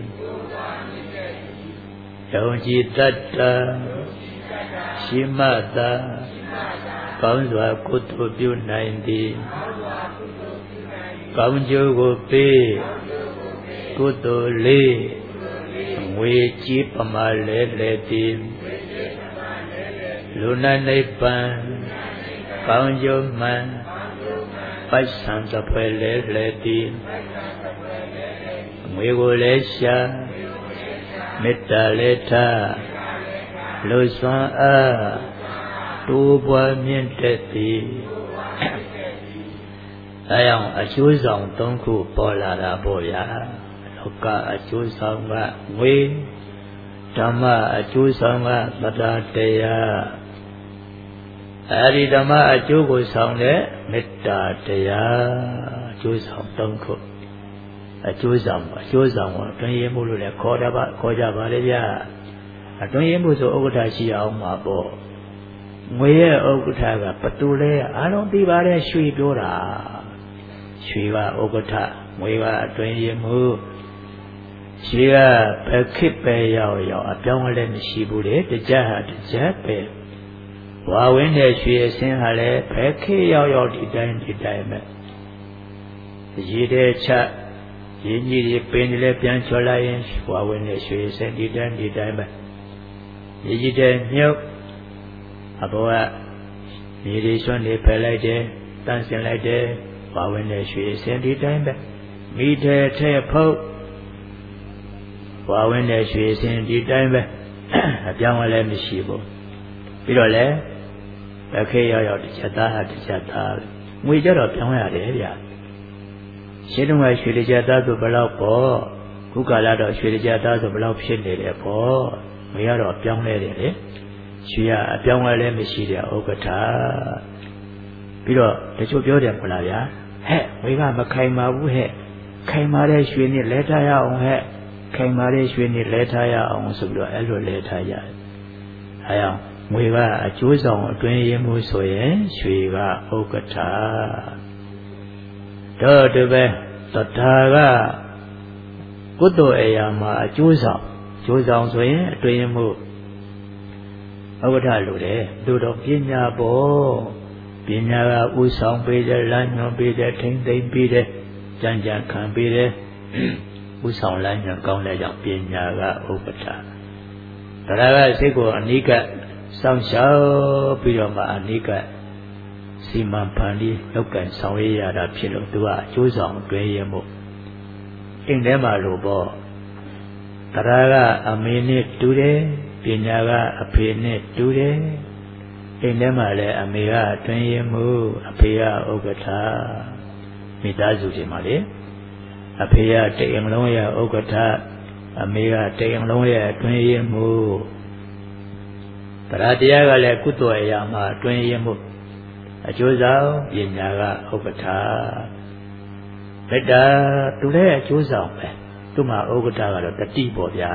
ယုံကြည်တတ်တာရှိမှသာကောင်းစွာကုသိုလ်ပြုနိုင်သည်ကောင်းကျိုးကိုပေးကုသိုလ်လေးငွေကြီးပမာလဲလဲသည်လူနာနိဗ္ဗာန်ကောင်းကျိုးမှန်ပိုက်ဆံတစ်ဖွဲလဲလဲသည်ငွေကိုလည်းရှာမေတ္တာလည်းထားလူစွမ်းအားတိုးပွားမြင့်တက်သည်အဲကြောင့်အကျိုးဆောင်သုံးခုပေါ်လာတာပေါ့ဗျာလောကအကျိုးဆောင်ကငွေဓမ္မအကျိုးဆောင်ကသတ္တတရားအဲဒီဓမ္မအကျိုးကိုဆောင်တဲ့မေတ္တာတရားအကျိုးဆောင်သုံးခုအကျိုးဆောင်အကျိုးဆောင်ကိုအတွင်းရမှုလို့လည်းခေါ်တာပါခေါ်ကြပါလေဗျာအတွင်းရမှုဆိုဥက္ကဋ္ဌရှိအောင်မှာပေါ့ငွေရဲ့ဥက္ကဋ္ဌကဘသူလဲအားလုံးသိပါတယ်ရွှေပြောတာရွှေကဥက္ကဋ္ဌငွေကအတွင်းရမှုရွှေကဘယ်ခေတ်ပဲရောက်ရောက်အပြောင်းအလဲမရှိဘူးလေတကြဟာတကြပဲဝါဝင်းတဲ့ရွှေအစင်းဟာလည်းဘယ်ခေတ်ရောက်ရောက်ဒီတိုင်းဒီတိုင်းပဲရေတဲ့ချက်ရင်းကြီးတွေပင်တွေလည်းပြန်ချော်လိုက်ရင်ဝါဝင်နဲ့ရွှေစင်ဒီတိုင်းဒီတိုင်းပဲရည်ကြီးတဲ့မြုပ်အဘောကမြေတွေဆွမ်းနေဖယ်လိုက်တယ်တန်းစင်လိုက်တယ်ဝါဝင်နဲ့ရွှေစင်ဒီတိုင်းပဲမိတဲ့ထဲဖုတ်ဝါဝင်နဲ့ရွှေစင်ဒီတိုင်းပဲအပြောင်းအလဲမရှိဘူးပြီးတော့လည်းတစ်ခေတ်ရောက်ရောက်တစ်ချက်သားဟာတစ်ချက်သားငွေကြတော့ပြောင်းရတယ်ဗျာရှင်းတော့ရွှေကြသားဆိုဘယ်လောက်ပေါ့ခုကာလတော့ရွှေကြသားဆိုဘယ်လောက်ဖြစ်နေတယ်ပေါ့ငွေကတော့ပြောင်းလဲတယ်လေရွှေကအပြောင်းလဲလည်းမရှိတဲ့ဥက္ကဋ္ဌပြီးတော့တချို့ပြောတယ်မဟုတ်လားဗျာဟဲ့ငွေကမခိုင်ပါဘူးဟဲ့ခိုင်ပါတဲ့ရွှေနဲ့လဲထားရအောင်ဟဲ့ခိုင်ပါတဲ့ရွှေနဲ့လဲထားရအောင်ဆိုပြီးတော့အဲ့လိုလဲထားရတယ်အဲအောင်ငွေကအကျိုးဆောင်အတွင်းရင်းမှုဆိုရင်ရွှေကဥက္ကဋ္ဌတော့ဒီပဲသတ္တာကကုသိုလ်အရာမှာအကျိုးဆောင်အကျိုးဆောင်ဆိုရင်အတွင်းရင်းမှုဥက္ကဋ္ဌလိုတယ်သို့တော့ပညာပေါ်ပညာကဥဆောင်ပေးတယ်လမ်းညွှန်ပေးတယ်ထိမ့်သိမ့်ပေးတယ်ကြံကြံခံပေးတယ်ဥဆောင်လမ်းညွှန်ကောင်းတဲ့ကြောင့်ပညာကဥက္ကဋ္ဌဒါကစိတ်ကိုအနိကစောင့်ရှောက်ပြီးတော့မှအနိကစီမံဖန်တီးလုပ်ကံဆောင်ရွက်ရတာဖြစ်လို့သူကအကျိုးဆောင်တွဲရမှုအိမ်ထဲမှာလို့ပေါ့တရားကအမေနဲ့တူတယ်ပညာကအဖေနဲ့တူတယ်အိမ်ထဲမှာလည်းအမေကတွင်ရမှုအဖေကဥက္ကဋ္ဌမိသားစုတွေမှာလေအဖေကတအိမ်လုံးရဲ့ဥက္ကဋ္ဌအမေကတအိမ်လုံးရဲ့တွင်ရမှုတရားတရားကလည်းကုသိုလ်အရာမှာတွင်ရမှုအကျိုးဆောင်ပညာကဥက္ကဋ္ဌလက်တာသူလည်းအကျိုးဆောင်ပဲသူ့မှာဥက္ကဋ္ဌကတော့တတိပေါ့ဗျာ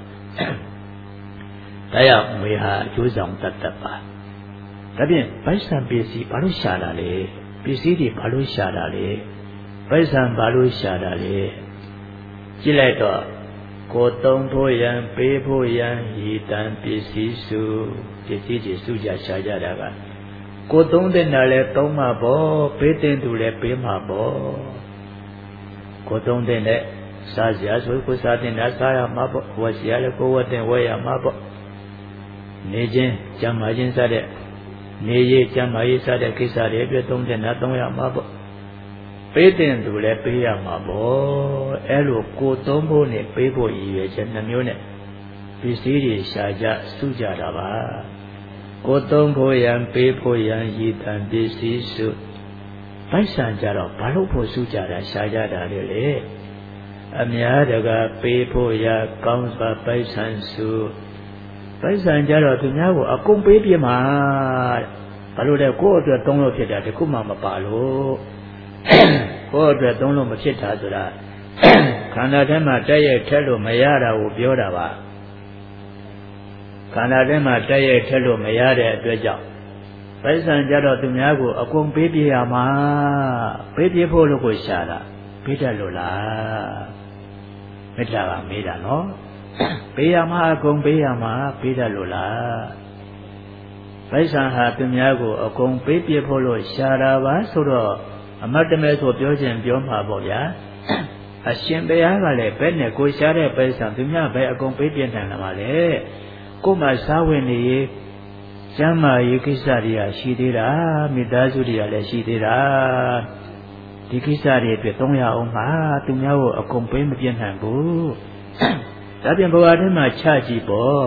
ဒါကြောင့်မေဟာအကျိုးဆောင်တတ်တတ်ပါဒါဖြင့်ဗိုက်ဆံပစ္စည်းဘာလို့ရှာတာလဲပစ္စည်းတွေဘာလို့ရှာတာလဲဗိုက်ဆံဘာလို့ရှာတာလဲကြည့်လိုက်တော့ကိုသုံးဖို့ရန်ပေးဖို့ရန်ရည်တန်ပစ္စည်းစုပစ္စည်းတွေစုကြရှာကြတာကကိုသုံးတဲ့နာလဲသုံးမှာပေါ့ပေးတဲ့သူလဲပေးမှာပေါ့ကိုသုံးတဲ့နဲ့စားစရာဆိုကိုစားတဲ့နာစားရမှာပေါ့ဝတ်စရာလဲကိုဝတ်တဲ့ဝတ်ရမှာပေါ့နေခြင်းကြမ်းမာခြင်းစတဲ့နေရကြမ်းမာရေးစတဲ့ကိစ္စတွေအတွက်သုံးတဲ့နာသုံးရမှာပေါ့ပေးတဲ့သူလဲပေးရမှာပေါ့အဲ့လိုကိုသုံးဖို့နဲ့ပေးဖို့ရည်ရွယ်ချက်နှမျိုးနဲ့ပစ္စည်းတွေရှာကြစုကြတာပါကိုသုံးဖို့ရန်ပေးဖို့ရန်ရည်တန်ပစ္စည်းစုဗိုက်ဆံကြတော့ဘာလို့ဖို့စုကြတာရှာကြတာလေလေအများတကပေးဖို့ရကောင်းစွာဗိုက်ဆံစုဗိုက်ဆံကြတော့သူများကိုအကုန်ပေးပြမှာဘာလို့လဲကိုယ့်အတွက်သုံးလို့ဖြစ်တာတခုမှမပါလို့ကိုယ့်အတွက်သုံးလို့မဖြစ်တာဆိုတာခန္ဓာထဲမှာတက်ရိုက်ထက်လို့မရတာကိုပြောတာပါခန္ဓာထဲမှာတက်ရိုက်ထက်လို့မရတဲ့အတွက်ကြောင့်ဗိုက်ဆံကြတော့သူများကိုအကုန်ပေးပြရမှာပေးပြဖို့လို့ကိုရှာတာပေးတတ်လို့လားမေတ္တာကမေးတာနော်ပေးရမှာအကုန်ပေးရမှာပေးတတ်လို့လားဗိုက်ဆံဟာသူများကိုအကုန်ပေးပြဖို့လို့ရှာတာပါဆိုတော့အမတ်တမဲဆိုပြောခြင်းပြောမှာပေါ့ဗျာအရှင်ဘုရားကလည်းဘယ်နဲ့ကိုရှာတဲ့ဗိုက်ဆံသူများပဲအကုန်ပေးပြနိုင်မှာလေကိုမှစားဝင်နေရေးကျမ်းမာရေးကိစ္စတွေကရှိသေးတာမိသားစုတွေကလည်းရှိသေးတာဒီကိစ္စတွေအတွက်သုံးရအောင်ပါသူများကိုအကုန်ပေးမပြနိုင်ဘူးဒါပြန်ဘဝထဲမှာချကြည့်ပေါ့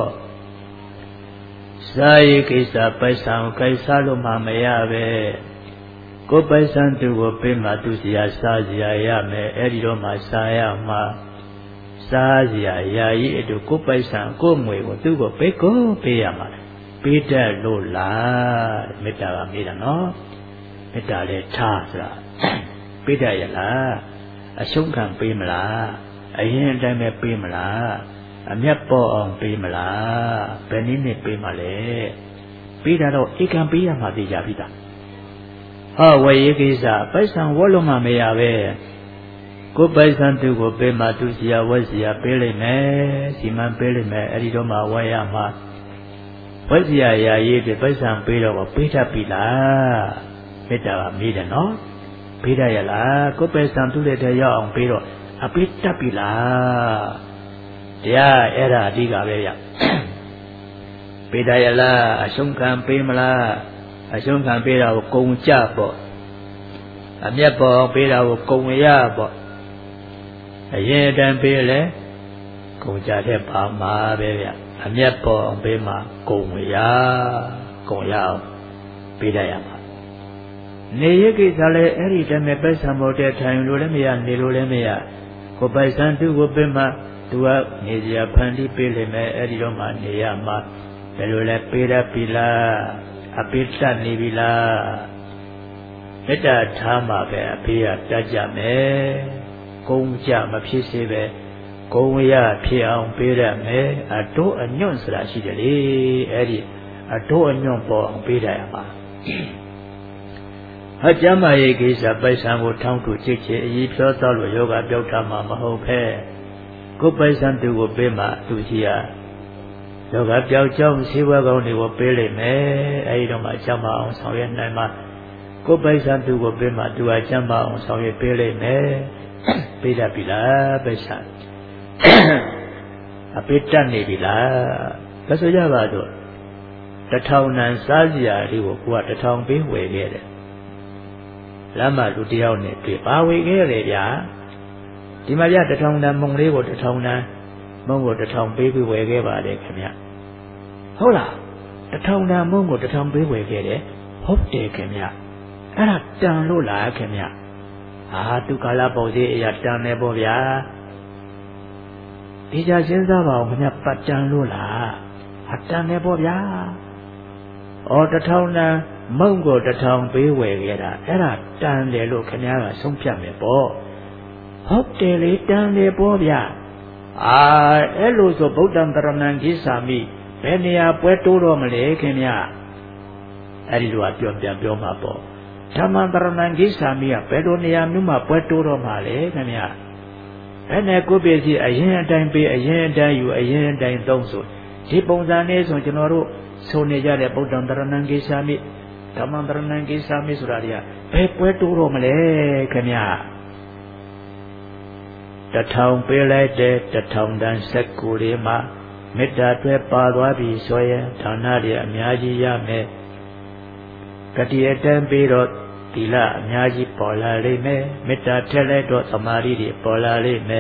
စားရေးကိစ္စပိုက်ဆံကိုယ်စားလို့မှမရပဲကိုယ်ပိုက်ဆံသူကိုပေးမှသူစရာစားစရာရမယ်အဲ့ဒီတော့မှစားရမှာစားစရာယာယီအတူကိုယ်ပိုက်ဆံကိုယ်ငွေကိုသူ့ကိုပေးကိုပေးရမှာပေးတတ်လို့လားမေတ္တာကမေးတာနော်မေတ္တာလည်းထားဆိုတာပေးတတ်ရလားအရှုံးခံပေးမလားအရင်အတိုင်းပဲပေးမလားအမျက်ပေါ်အောင်ပေးမလားဘယ်နည်းနဲ့ပေးမလဲပေးတာတော့ဧကံပေးရမှာသိကြပြီသားဟောဝေရေးကိစ္စပိုက်ဆံဝတ်လို့မှမရပဲကိုယ်ပိုက်ဆံသူကိုပေးမှသူစရာဝတ်စရာပေးလိုက်မယ်စီမံပေးလိုက်မယ်အဲ့ဒီတော့မှဝတ်ရမှာဝတ်စရာရာရေးပြပိုက်ဆံပေးတော့ပေးတတ်ပြီလားမေတ္တာကမေးတယ်နော်ပေးတတ်ရလားကိုယ်ပိုက်ဆံသူ့လက်ထဲရောက်အောင်ပေးတော့အပေးတတ်ပြီလားတရားအဲ့ဒါအဓိကပဲရပေးတတ်ရလားအရှုံးခံပေးမလားအရှုံးခံပေးတာကိုကုံကြပေါ့အမျက်ပေါ်ပေးတာကိုကုံရပေါ့အရင်အတန်းပေးလဲကုံကြတဲ့ပါမှာပဲဗျအမျက်ပေါ်ပေးမှာကုံရကုံရအောင်ပေးတတ်ရမှာနေရကိစ္စလဲအဲ့ဒီတည်းမဲ့ပိုက်ဆံပေါ်တဲ့ထိုင်လို့လည်းမရနေလို့လည်းမရကိုပိုက်ဆံသူ့ကိုပေးမှသူကနေစရာဖန်တီးပေးလိမ့်မယ်အဲ့ဒီတော့မှနေရမှာဘယ်လိုလဲပေးတတ်ပြီလားအပိတတ်နေပြီလားမေတ္တာထားမှာပဲအဖေကတတ်ကြမယ်ကုန်းကြမဖြစ်စေပဲကုန်းရဖြစ်အောင်ပေးရမယ်အတို့အညွန့်ဆိုတာရှိတယ်လေအဲ့ဒီအတိုးအညွန့်ပေါ်အောင်ပေးတယ်မှာအကျမ်းမာရေးကိစ္စပိုက်ဆံကိုထောင်းထူချစ်ချစ်အည်ဖြောတော့လို့ယောဂပြောက်တာမှမဟုတ်ဖဲကိုပိုက်ဆံသူကိုပေးမှသူရှိရယောဂပြောက်ကြောင်းဆေးဝါးကောင်းတွေကိုပေးလိုက်မယ်အဲဒီတော့မှအကျမ်းမာအောင်ဆောင်ရွက်နိုင်မှာကိုပိုက်ဆံသူကိုပေးမှသူအကျမ်းမာအောင်ဆောင်ရွက်ပေးလိုက်မယ်ပေးတတ်ပြီလားပိုက်ဆံအပေးတတ်နေပြီလားဒါဆိုကြပါတော့တထောင်နံစားစရာလေးကိုကိုကတထောင်ပေးဝယ်ခဲ့တယ်လမ်းမှာလူတယောက်နဲ့တွေ့ပါဝယ်ခဲ့ရတယ်ဗျာဒီမှာဗျတထောင်နံမုံလေးကိုတထောင်နံမုံကိုတထောင်ပေးပြီးဝယ်ခဲ့ပါတယ်ခင်ဗျဟုတ်လားတထောင်နံမုံကိုတထောင်ပေးဝယ်ခဲ့တယ်ဟုတ်တယ်ခင်ဗျအဲ့ဒါတန်လို့လားခင်ဗျဟာသူကာလပုံစံအရာတန်တယ်ပေါ့ဗျာဒီကြစဉ်းစားပါဦးခင်ဗျပတ်တန်လို့လားအတန်တယ်ပေါ့ဗျာဩတထောင်နံမုံကိုတထောင်ပေးဝယ်ခဲ့တာအဲ့ဒါတန်တယ်လို့ခင်ဗျားကဆုံးဖြတ်မယ်ပေါ့ဟုတ်တယ်လေတန်တယ်ပေါ့ဗျာအာအဲ့လိုဆိုဗုဒ္ဓံတရဏံဂိသာမိဘယ်နေရာပွဲတိုးတော့မလဲခင်ဗျာအဲ့ဒီလိုကပြောပြန်ပြောမှာပေါ့ဓမ္မံတရဏံဂိသာမိကဘယ်လိုနေရာမျိုးမှာပွဲတိုးတော့မှာလဲခင်ဗျာဘယ်နဲ့ကိုပြည့်စီအရင်အတိုင်းပေးအရင်အတိုင်းယူအရင်အတိုင်းသုံးဆိုဒီပုံစံနဲ့ဆိုကျွန်တော်တို့ဆိုနေကြတဲ့ဗုဒ္ဓံတရဏံဂိသာမိဓမ္မံတရဏံဂိသာမိဆိုတာတွေကဘယ်ပွဲတိုးတော့မလဲခင်ဗျာတထောင်ပေးလိုက်တဲ့တထောင်တန်းစက်ကိုလေးမှာမေတ္တာတွဲပါသွားပြီဆိုရင်ဌာနတွေအများကြီးရမယ်ဂတိအတန်းပြီးတော့သီလအများကြီးပေါ်လာလိမ့်မယ်မေတ္တာထက်လိုက်တော့သမာဓိတွေပေါ်လာလိမ့်မယ်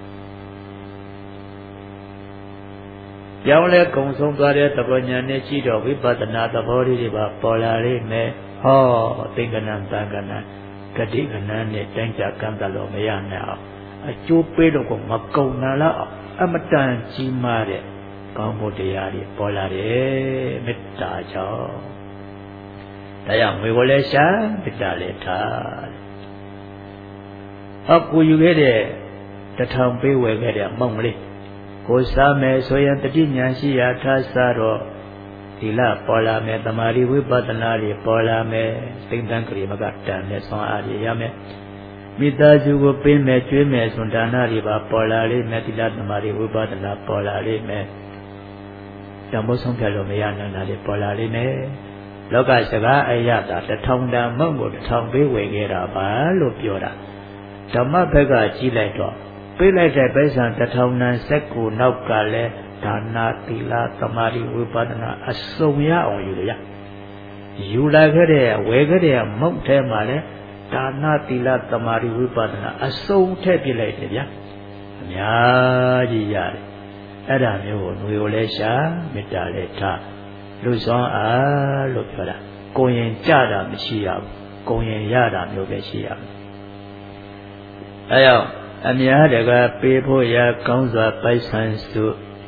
ကြောင်းလဲကုံဆုံးသွားတဲ့သဘောဉာဏ်နဲ့ကြည့်တော့ဝိပဿနာသဘောလေးတွေပါပေါ်လာလိမ့်မယ်ဟောသင်္ကနံတန်ကနံဂတိကနံနဲ့တိုင်းကြကံတလို့မရနိုင်အောင်အကျိုးပေးတော့ကိုမကုံနာလောက်အမတန်ကြီးမားတဲ့ကောင်းဖို့တရားတွေပေါ်လာတယ်မေတ္တာကြောင့်ဒါကြောင့်ငွေကိုလည်းရှာမေတ္တာလည်းထားဟောကိုယူခဲ့တဲ့တထောင်ပေးဝယ်ခဲ့တဲ့မောင်လေးကိုစားမယ်ဆိုရင်တတိညာရှိရာထားစားတော့သီလပေါ်လာမယ်သမာဓိဝိပဿနာတွေပေါ်လာမယ်စိတ်တန်းကလေးမကတန်နဲ့ဆွမ်းအားတွေရမယ်မိသားစုကိုပေးမယ်ကျွေးမယ်ဆိုဒါနတွေပါပေါ်လာလိမ့်မယ်သီလသမာဓိဝိပဿနာပေါ်လာလိမ့်မယ်တံမိုးဆုံးဖြတ်လို့မရနိုင်တာတွေပေါ်လာလိမ့်မယ်လောကစကားအယတာတထောင်တန်မုံကိုတထောင်ပေးဝယ်ခဲ့တာပါလို့ပြောတာဓမ္မဘက်ကကြည့်လိုက်တော့ပေးလိုက်တဲ့ပိဿံတထောင်တန်စက်ကိုနောက်ကလည်းဒါနသီလသမာဓိဝိပဿနာအစုံရအောင်ယူရယူလာခဲ့တဲ့ဝယ်ခဲ့တဲ့မုံထဲမှာလည်းဒါနသီလသမာဓိဝိပဿနာအစုံထည့်ပြလိုက်တယ်ဗျာအများကြီးရတယ်အဲ့ဒါမျိုးကိုငွေကိုလည်းရှာမေတ္တာလည်းထားလူဆောင်အားလို့ပြောတာကိုရင်ကြတာမရှိရဘူးကိုရင်ရတာမျိုးပဲရှိရမယ်အဲကြောင့်အများတကပေးဖို့ရကောင်းစွာပိုက်ဆံစု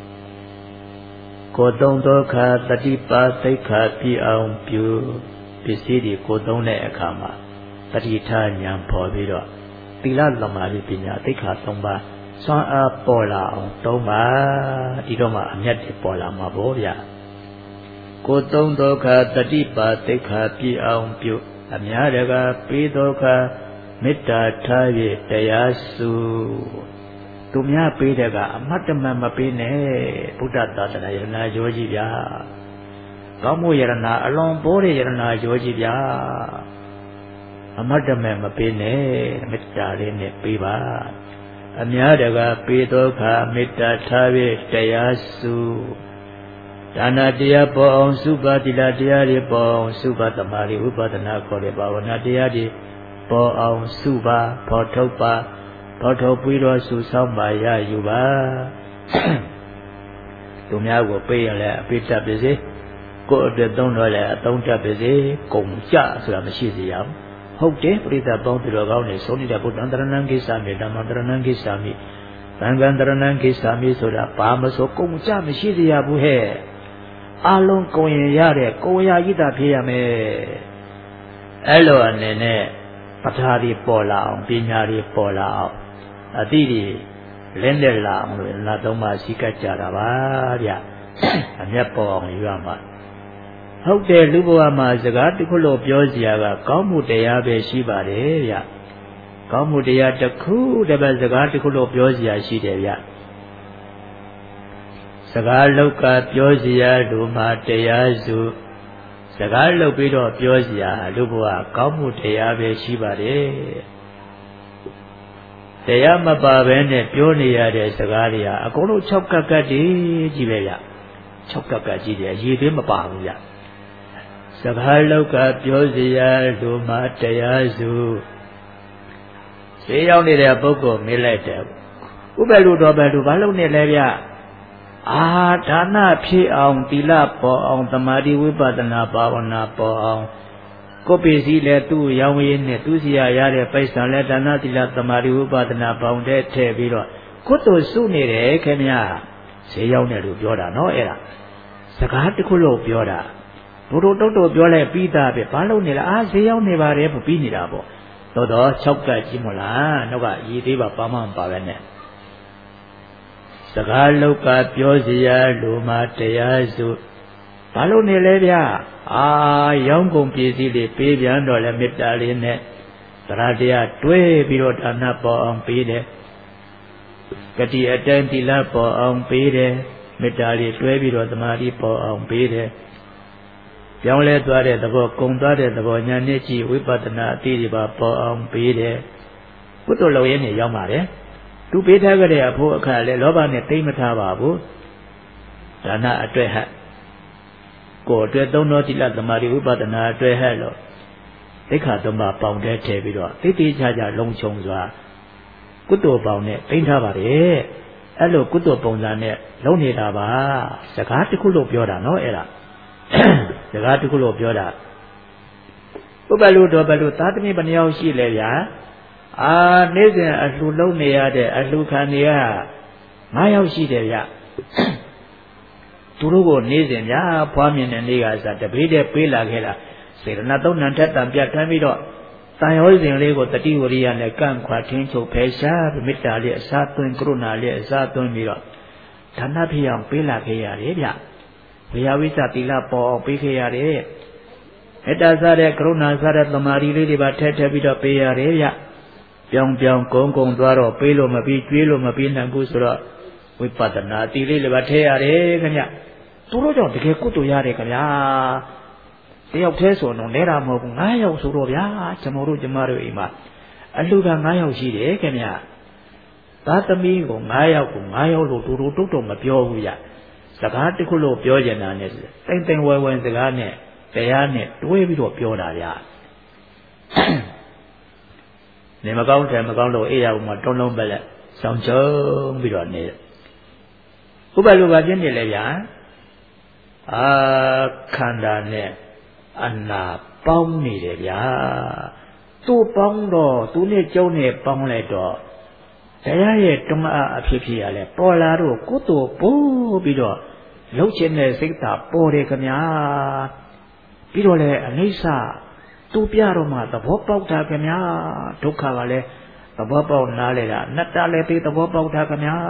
ကိုသုံးသောခါတတိပါသိက္ခာပြည့်အောင်ပြုပစ္စည်းတွေကိုသုံးတဲ့အခါမှာတတိထားဉာဏ်ပေါ်ပြီးတော့သီလသမာဓိပညာသိက္ခာသုံးပါးစွမ်းအားပေါ်လာအောင်သုံးပါဒီတော့မှအမြတ်တွေပေါ်လာမှာပေါ့ဗျာကိုသုံးသောခါတတိပါသိက္ခာပြည့်အောင်ပြုအများတကပေးသောခါမေတ္တာထား၍တရားစုသူများပေးတဲ့ကအမတ်တမန်မပေးနဲ့ဘုဒ္ဓသာသနာယရနာရောကြီးဗျာကောင်းမှုယရနာအလွန်ပိုးတဲ့ယရနာရောကြီးဗျာအမတ်တမဲ့မပေးနဲ့မေတ္တာလေးနဲ့ပေးပါအများတကပေးသောခါမေတ္တာထား၍တရားစုဒါနတရားပေါ်အောင်စုပါတိလတရားတွေပေါ်အောင်စုပါသမာဓိဝိပဿနာခေါ်တဲ့ဘာဝနာတရားတွေပေါ်အောင်စုပါဖော်ထုတ်ပါဖော်ထုတ်ပြီးတော့စုဆောင်ပါရယူပါသူများကိုပေးရင်လည်းအပိတ္တပစ္စည်းကိုယ့်အတွက်သုံးတော့လည်းအသုံးတတ်ပစ္စည်းကုန်ကြဆိုတာမရှိစေရဘူးဟုတ်တယ်ပရိသတ်ပေါင်းသူတော်ကောင်းတွေဆုံးနေတဲ့ဗုဒ္ဓံတရဏံကိစ္စမိဓမ္မတရဏံကိစ္စမိသံဃံတရဏံကိစ္စမိဆိုတာဘာမဆိုကုန်ကြမရှိစေရဘူးဟဲ့အလုံးကုန်ရင်ရတဲ့ကိုယ်ရာကြီးတာဖြစ်ရမယ်အဲ့လိုအနေနဲ့ပဋ္ဌာတွေပေါ်လာအောင်ပညာတွေပေါ်လာအောင်အတိတွေလင်းလက်လာအောင်လို့လာသုံးပါရှိကကြတာပါဗျအမျက်ပေါ်အောင်ယူရမှာဟုတ်တယ်လူဘဝမှာစကားတစ်ခုလို့ပြောစရာကကောင်းမှုတရားပဲရှိပါတယ်ဗျကောင်းမှုတရားတစ်ခုတည်းပဲစကားတစ်ခုလို့ပြောစရာရှိတယ်ဗျစကားလောက်ကပြောစရာလူမှာတရားစုစကားလောက်ပြီးတော့ပြောစရာလူဘဝကောင်းမှုတရားပဲရှိပါတယ်တရားမပါဘဲနဲ့ပြောနေရတဲ့စကားတွေဟာအကုန်လုံး၆ကပ်ကပ်တည်းကြီးပဲဗျ၆ကပ်ကပ်ကြီးတယ်ရေသွေးမပါဘူးဗျစကားလောက်ကပြောစရာလူမှာတရားစုဈေးရောက်နေတဲ့ပုဂ္ဂိုလ်မေးလိုက်တယ်ဥပ္ပလူတော်ဘယ်လိုဘာလုပ်နေလဲဗျအာဒါနဖြည့်အောင်သီလပေါ်အောင်သမာဓိဝိပဿနာဘာဝနာပေါ်အောင်ကိုယ်ပစ္စည်းလည်းသူ့ရောင်းရင်းနဲ့သူ့စီရရတဲ့ပိုက်ဆံလည်းဒါနသီလသမာဓိဝိပဿနာပေါင်းတဲ့ထည့်ပြီးတော့ကုသိုလ်စုနေတယ်ခင်ဗျာဈေးရောက်တယ်လို့ပြောတာနော်အဲ့ဒါစကားတစ်ခုလို့ပြောတာဘုတို့တုတ်တုတ်ပြောလိုက်ပြီးသားပဲဘာလို့နေလဲအာဈေးရောက်နေပါတယ်ပြီးနေတာပေါ့တော်တော်၆ကပ်ကြီးမလားနောက်ကရည်သေးပါပါမှမပါပဲနဲ့စကားလောက်ကပြောစရာလူမှာတရားစုဘာလို့နေလဲဗျအာရောင်းကုန်ပစ္စည်းလေးပေးပြန်တော့လဲမေတ္တာလေးနဲ့တရားတရားတွဲပြီးတော့ဒါနပေါ်အောင်ပေးတယ်ဂတိအတန်သီလပေါ်အောင်ပေးတယ်မေတ္တာလေးတွဲပြီးတော့သမာဓိပေါ်အောင်ပေးတယ်ပြောင်းလဲသွားတဲ့သဘောကုံသွားတဲ့သဘောဉာဏ်နဲ့ကြည့်ဝိပဿနာအသိတွေပါပေါ်အောင်ပေးတယ်ကုသိုလ်လုပ်ရင်းနဲ့ရောက်ပါတယ်သူပေးထားကြတဲ့အဖို့အခါလဲလောဘနဲ့တိတ်မထားပါဘူးဒါနအတွက်ဟကိုယ်အတွက်သုံးတော်သီလသမာဓိဝိပဿနာအတွက်ဟဲ့လို့သိက္ခာသုံးပါးပေါင်းတဲ့ထည့်ပြီးတော့တိတိကျကျလုံခြုံစွာကုသိုလ်ပေါင်းနဲ့သိမ့်ထားပါတယ်အဲ့လိုကုသိုလ်ပုံစံနဲ့လုပ်နေတာပါစကားတစ်ခုလို့ပြောတာနော်အဲ့ဒါစကားတစ်ခုလို့ပြောတာဥပ္ပလူတော်ဘလူသာသမီဘယ်နှယောက်ရှိလဲဗျာအာနေ့စဉ်အလှလုံးနေရတဲ့အလှခံတွေက၅ယောက်ရှိတယ်ဗျသူတို့ကိုနေ့စဉ်ဗျာဖွားမြင်တဲ့နေ့ကစားတပိတဲ့ပေးလာခဲ့တာစေရနာသုံးနံထက်တံပြတ်ထမ်းပြီးတော့တန်ရောစဉ်လေးကိုတတိဝရိယနဲ့ကန့်ခွာထင်းချုပ်ဖယ်ရှားမေတ္တာလေးအစားသွင်းကရုဏာလေးအစားသွင်းပြီးတော့ဌာနဖြစ်အောင်ပေးလာခဲ့ရတယ်ဗျဝိယဝိသတိလပေါ်အောင်ပေးခဲ့ရတယ်မေတ္တာစားတဲ့ကရုဏာစားတဲ့သမာဓိလေးတွေပါထည့်ထည့်ပြီးတော့ပေးရတယ်ဗျပြောင်းပြောင်းကုန်းကုန်းသွားတော့ပေးလို့မပြီးကျွေးလို့မပြီးနိုင်ဘူးဆိုတော့ဝိပဿနာတိလေးတွေပါထည့်ရတယ်ခင်ဗျသူတို့ကြောင့်တကယ်ကုသိုလ်ရတယ်ခင်ဗျာတယောက်တည်းဆိုတော့လဲတာမဟုတ်ဘူး၅ယောက်ဆိုတော့ဗျာကျွန်တော်တို့ကျမတို့အိမ်မှာအလှက၅ယောက်ရှိတယ်ခင်ဗျသားသမီးကို၅ယောက်ကို၅ယောက်လို့တူတူတုတ်တုတ်မပြောဘူးဗျစကားတစ်ခုလို့ပြောကြတာနဲ့တိမ်တိမ်ဝဲဝဲစကားနဲ့တရားနဲ့တွဲပြီးတော့ပြောတာဗျနေမကောင်းတယ်မကောင်းလို့အေးရအောင်မတုံးလုံးပဲလက်ဆောင်ချုံပြီးတော့နေဥပ္ပလူပါပြင်းနေလေဗျာအာခန္ဓာနဲ့အနာပေါင်းနေတယ်ဗျာသူ့ပေါင်းတော့သူနဲ့ကျုံနဲ့ပေါင်းလိုက်တော့တရားရဲ့တွန်းအားအဖြစ်ဖြစ်ရလဲပေါ်လာတော့ကုသိုလ်ပို့ပြီးတော့လှုပ်ခြင်းနဲ့စိတ်သာပေါ်တယ်ခင်ဗျာပြီးတော့လေအနိစ္စသူပြတော့မှသဘောပေါက်တာခင်ဗျာဒုက္ခကလည်းသဘောပေါက်နားလေတာအနတ္တလည်းသိသဘောပေါက်တာခင်ဗျာ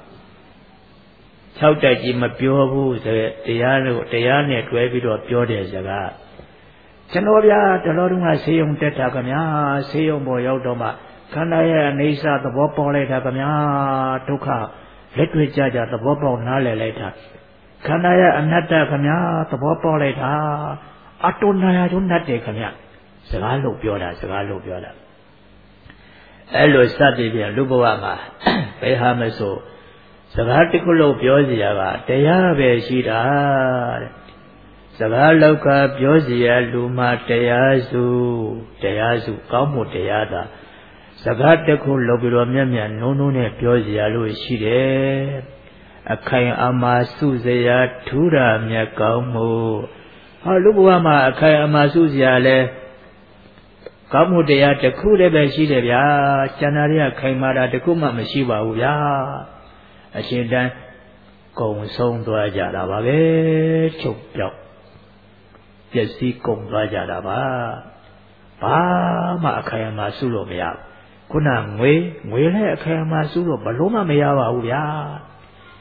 ၆တက်ကြီးမပြောဘူးဆိုတဲ့တရားတို့တရားနဲ့တွဲပြီးတော့ပြောတဲ့စကားကျွန်တော်ဗျာတတော်တုန်းကဆေးရုံတက်တာခင်ဗျာဆေးရုံပေါ်ရောက်တော့မှခန္ဓာရဲ့အနေဆသဘောပေါက်လိုက်တာခင်ဗျာဒုက္ခလက်တွေ့ကြကြသဘောပေါက်နားလည်လိုက်တာခန္ဓာရဲ့အနတ္တခင်ဗျာသဘောပေါက်လိုက်တာအတုနာယကျုံးတတ်တယ်ခင်ဗျစကားလို့ပြောတာစကားလို့ပြောတာအဲ့လိုစသည်ဖြင့်လူဘဝမှာဘယ်ဟာမဆိုစကားတစ်ခုလို့ပြောစီရတာတရားပဲရှိတာတဲ့စကားလောက်ကပြောစီရလူမှာတရားစုတရားစုကောင်းမှုတရားသာစကားတစ်ခုလို့ပြီးတော့မျက်မျက်နှုံးနှုံးနဲ့ပြောစီရလို့ရှိတယ်အခိုင်အမာစုစရာထူးတာမြတ်ကောင်းမှုဟောလူဘဝမှာအခိုင်အမာစုစရာလဲကောင်းမှုတရားတစ်ခုတည်းပဲရှိတယ်ဗျာကျန်တာတွေကခိုင်မာတာတစ်ခုမှမရှိပါဘူးဗျာအရှင်တန်းကုံဆုံးသွားကြတာပါပဲချုပ်ပြောက်ပျက်စီးကုန်သွားကြတာပါဘာမှအခိုင်အမာစုလို့မရဘူးခုနငွေငွေလည်းအခိုင်အမာစုလို့ဘလို့မှမရပါဘူးဗျာ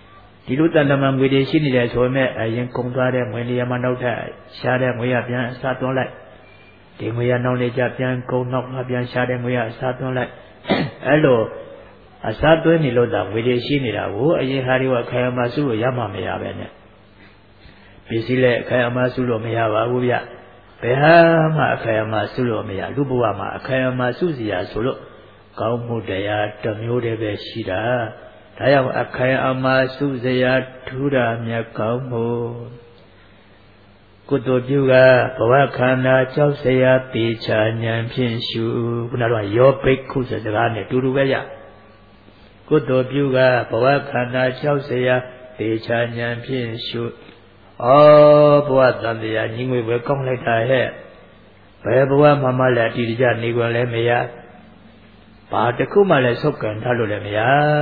ဒီလိုတဏ္ဍမငွေတွေရှိနေတယ်ဆိုပေမဲ့အရင်ကုန်သွားတဲ့ငွေနေရာမှာနောက်ထပ်ရှားတဲ့ငွေရပြန်အစားသွင်းလိုက်ဒီငွေရနောက်နေကြပြန်ကုန်နောက်မှပြန်ရှားတဲ့ငွေရအစားသွင်းလိုက်အဲ့လိုအစားသွင်းနေလို့သာငွေတွေရှိနေတာကိုအရင်ဟာတွေကခရမစုလို့ရမှမရပဲနဲ့ပစ္စည်းလည်းခရမစုလို့မရပါဘူးဗျဘယ်ဟာမှအခရမစုလို့မရလူဘဝမှာအခရမစုစရာဆိုလို့ကောင်းမှုတရားတစ်မျိုးတည်းပဲရှိတာဒါကြောင့်အခရမစုစရာထူတာမြတ်ကောင်းမှုကုသိုလ်ပြုကဘဝခန္ဓာကြောက်စရာပေချာဉာဏ်ဖြင့်ရှုခုနကတော့ယောဘိက္ခုဆိုစကားနဲ့တူတူပဲရကုသိုလ်ပြုကဘဝခန္ဓာကြောက်စရာပေချာဉာဏ်ဖြင့်ရှုဩဘဝတန်တရားညီငွေပဲကောင်းလိုက်တာဟဲ့ဘယ်ဘဝမှာမှလည်းအတိအကျနေခွင့်လည်းမရဘာတစ်ခုမှလည်းဆုတ်ကန်ထားလို့လည်းမရ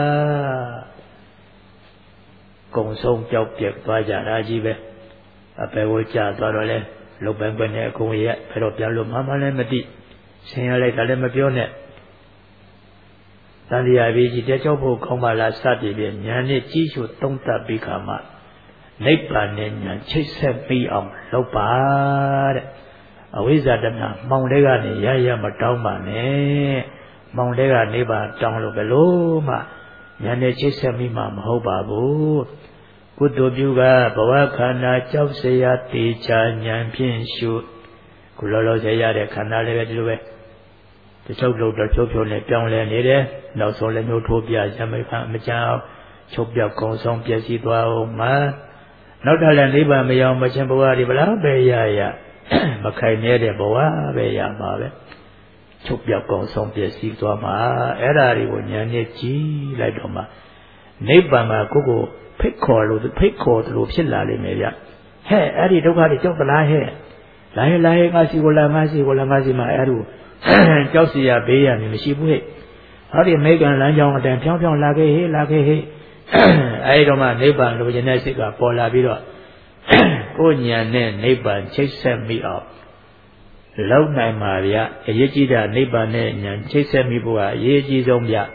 ကုံဆုံးကြောက်ပြက်သွားကြတာကြီးပဲအပေကိုကြာသွားတော့လဲလုတ်ပန်းပန်းနဲ့အကုန်ရက်ဘယ်တော့ပြန်လို့မှမှလည်းမသိဆင်းရလိုက်တာလည်းမပြောနဲ့တန်တရားပြီးကြီးတဲ့ကြောက်ဖို့ကောင်းပါလားစသည်ဖြင့်ဉာဏ်နဲ့ကြီးရှုသုံးသပ်ပြီးခါမှနိဗ္ဗာန်နဲ့ဉာဏ်ချိတ်ဆက်ပြီးအောင်လုပ်ပါတဲ့အဝိဇ္ဇာတဏမှောင်တဲ့ကနေရရမတောင်းပါနဲ့မောင်တဲ့ကနိဗ္ဗာန်တောင်းလို့ဘယ်လို့မှဉာဏ်နဲ့ချိတ်ဆက်မိမှမဟုတ်ပါဘူးကုသိုလ်ပြုကဘဝခန္ဓာကြောက်စရာတေချာဉာဏ်ဖြင့်ရှုခုလောလောဆယ်ရတဲ့ခန္ဓာလည်းပဲဒီလိုပဲတချို့လို့တချို့ဖြိုးနဲ့ပြောင်းလဲနေတယ်နောက်ဆုံးလည်းမျိုးထိုးပြရမိဖမကြောက်ချုပ်ပြောက်ကုံဆုံးပျက်စီးသွားအောင်မှနောက်ထပ်လည်းနိဗ္ဗာန်မရောက်မချင်းဘဝတွေဘလားပဲရရမခိုင်နေတဲ့ဘဝပဲရမှာပဲချုပ်ပြောက်ကုံဆုံးပျက်စီးသွားမှာအဲ့ဓာတွေကိုဉာဏ်နဲ့ကြည့်လိုက်တော့မှနိဗ္ဗာန်မှာကိုကိုဖိတ်ခေါ်လို့ဖိတ်ခေါ်တယ်လို့ဖြစ်လာလိမ့်မယ်ဗျဟဲ့အဲ့ဒီဒုက္ခတွေကြောက်သလားဟဲ့လာဟဲ့လာဟဲ့ငါစီကိုလာငါစီကိုလာငါစီမှာအဲ့ဒါကြောက်စီရဘေးရနေမရှိဘူးဟဲ့ဟောဒီအမေရိကန်လမ်းကြောင်းအတန်ဖြောင်းဖြောင်းလာခဲ့ဟဲ့လာခဲ့ဟဲ့အဲဒီတော့မှနိဗ္ဗာန်လိုချင်တဲ့စိတ်ကပေါ်လာပြီးတော့ကိုဉာဏ်နဲ့နိဗ္ဗာန်ချိတ်ဆက်မိအောင်လောက်နိုင်ပါဗျအရေးကြီးတာနိဗ္ဗာန်နဲ့ဉာဏ်ချိတ်ဆက်မိဖို့ကအရေးကြီးဆုံးဗျ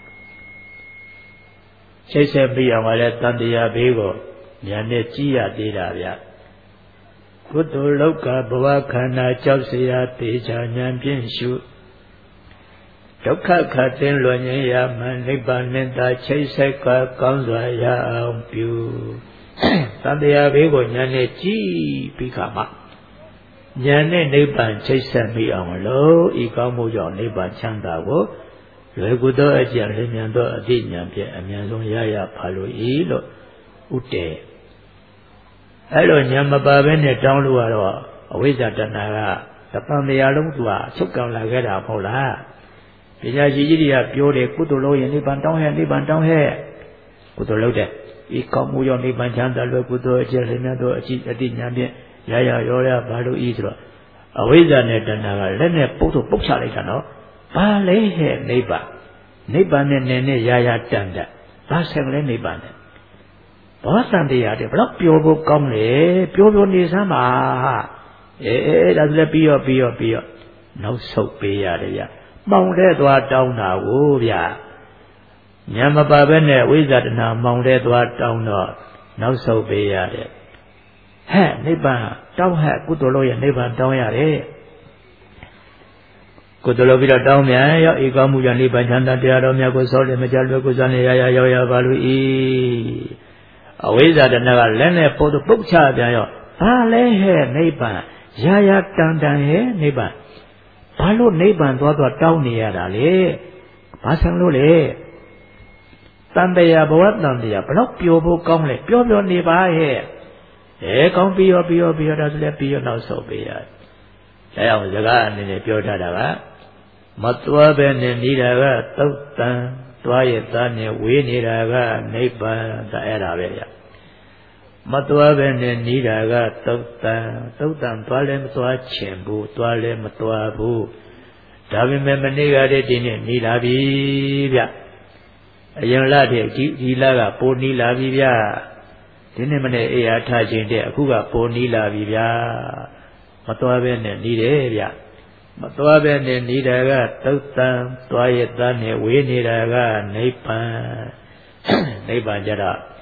ချိတ်ဆက်ပြီးအောင်လည်းတန်တရားဘေးကိုဉာဏ်နဲ့ကြည့်ရသေးတာဗျကုသိုလ်လောကဘဝခန္ဓာကြောက်เสียတေချာဉာဏ်ဖြင့်ရှုဒုက္ခခတ်သိလွန်ခြင်းရမှနိဗ္ဗာန်နဲ့သာချိတ်ဆက်ကကောင်းစွာရအောင်ပြုတန်တရားဘေးကိုဉာဏ်နဲ့ကြည့်ပြီးခါမှဉာဏ်နဲ့နိဗ္ဗာန်ချိတ်ဆက်မိအောင်လို့ဤကောင်းမှုကြောင့်နိဗ္ဗာန်ချမ်းသာကိုလွယ်ကူသောအကျင့်လျင်မြန်သောအသိဉာဏ်ဖြင့်အမြန်ဆုံးရရပါလို့ဤလို့ဥတည်အဲ့လိုဉာဏ်မပါဘဲနဲ့တောင်းလို့ကတော့အဝိဇ္ဇာတဏှာကတပံတရားလုံးသူကချုပ်ကံလာခဲ့တာမဟုတ်လားပညာရှိကြီးတွေကပြောတယ်ကုသိုလ်လုပ်ရင်နိဗ္ဗာန်တောင်းဟဲ့နိဗ္ဗာန်တောင်းဟဲ့ကုသိုလ်လုပ်တဲ့ဤကောင်းမှုကြောင့်နိဗ္ဗာန်ချမ်းသာလွယ်ကူသောအကျင့်လျင်မြန်သောအကျင့်အသိဉာဏ်ဖြင့်ရရရောရပါလို့ဤဆိုတော့အဝိဇ္ဇာနဲ့တဏှာကလက်နဲ့ပုတ်တော့ပုတ်ချလိုက်တာနော်ဘာလဲဟဲ့နိဗ္ဗာန်နိဗ္ဗာန်နဲ့နည်းနည်းရရတန်တတ်ဘာဆက်လဲနိဗ္ဗာန်နဲ့ဘောသံတရားတွေဘလို့ပျော်ဖို့ကောင်းလေပျော်ပျော်နေစမ်းပါအေးအေးဒါဆိုလည်းပြီးရောပြီးရောပြီးရောနောက်ဆုတ်ပေးရတယ်ဗျမှောင်တဲ့သွားတောင်းတာကိုဗျဉာဏ်မပါဘဲနဲ့ဝိဇ္ဇာတဏှာမှောင်တဲ့သွားတောင်းတော့နောက်ဆုတ်ပေးရတယ်ဟဲ့နိဗ္ဗာန်တောင်းဟဲ့ကုသိုလ်လို့ရနိဗ္ဗာန်တောင်းရတယ်ကုသိုလ်လုပ်ပြီးတော့တောင်းမြန်ရောဤကောင်းမှုကြောင့်နိဗ္ဗာန်ချမ်းသာတရားတော်မြတ်ကိုစောလေမကြလွယ်ကိုစံနေရရရောက်ရပါလို့ဤအဝိဇ္ဇာတဏှာကလက်နဲ့ပို့တော့ပုတ်ချပြန်ရောဘာလဲဟဲ့နိဗ္ဗာန်ရာရာတန်တန်ဟဲ့နိဗ္ဗာန်ဘာလို့နိဗ္ဗာန်သွားသွားတောင်းနေရတာလဲဘာဆံလို့လဲတန်တရားဘဝတန်တရားဘလို့ပျော်ဖို့ကောင်းလဲပျော်ပျော်နေပါဟဲ့အဲကောင်းပြီးရောပြီးရောပြီးရောဒါဆိုလည်းပြီးရောနောက်ဆုတ်ပေးရဒါကြောင့်စကားအနေနဲ့ပြောထားတာကမသွားပဲနဲ့နေတာကသုတ်တန်သွားရသားနဲ့ဝေးနေတာကနိဗ္ဗာန်ဒါအဲ့ဒါပဲဗျမသွားပဲနဲ့နေတာကသုတ်တန်သုတ်တန်သွားလည်းမသွားချင်ဘူးသွားလည်းမသွားဘူးဒါပေမဲ့မနေ့ကတည်းဒီနေ့နေလာပြီဗျအရင်လတည်းဒီဒီလကပိုနီးလာပြီဗျဒီနေ့မနေ့အေးအားထားခြင်းတဲ့အခုကပိုနီးလာပြီဗျမသွားပဲနဲ့နေတယ်ဗျမသွားပဲနဲ့နေတာကသုတ်တန်သွားရသားနဲ့ဝေးနေတာကနိဗ္ဗာန်နိဗ္ဗာန်ကြတော့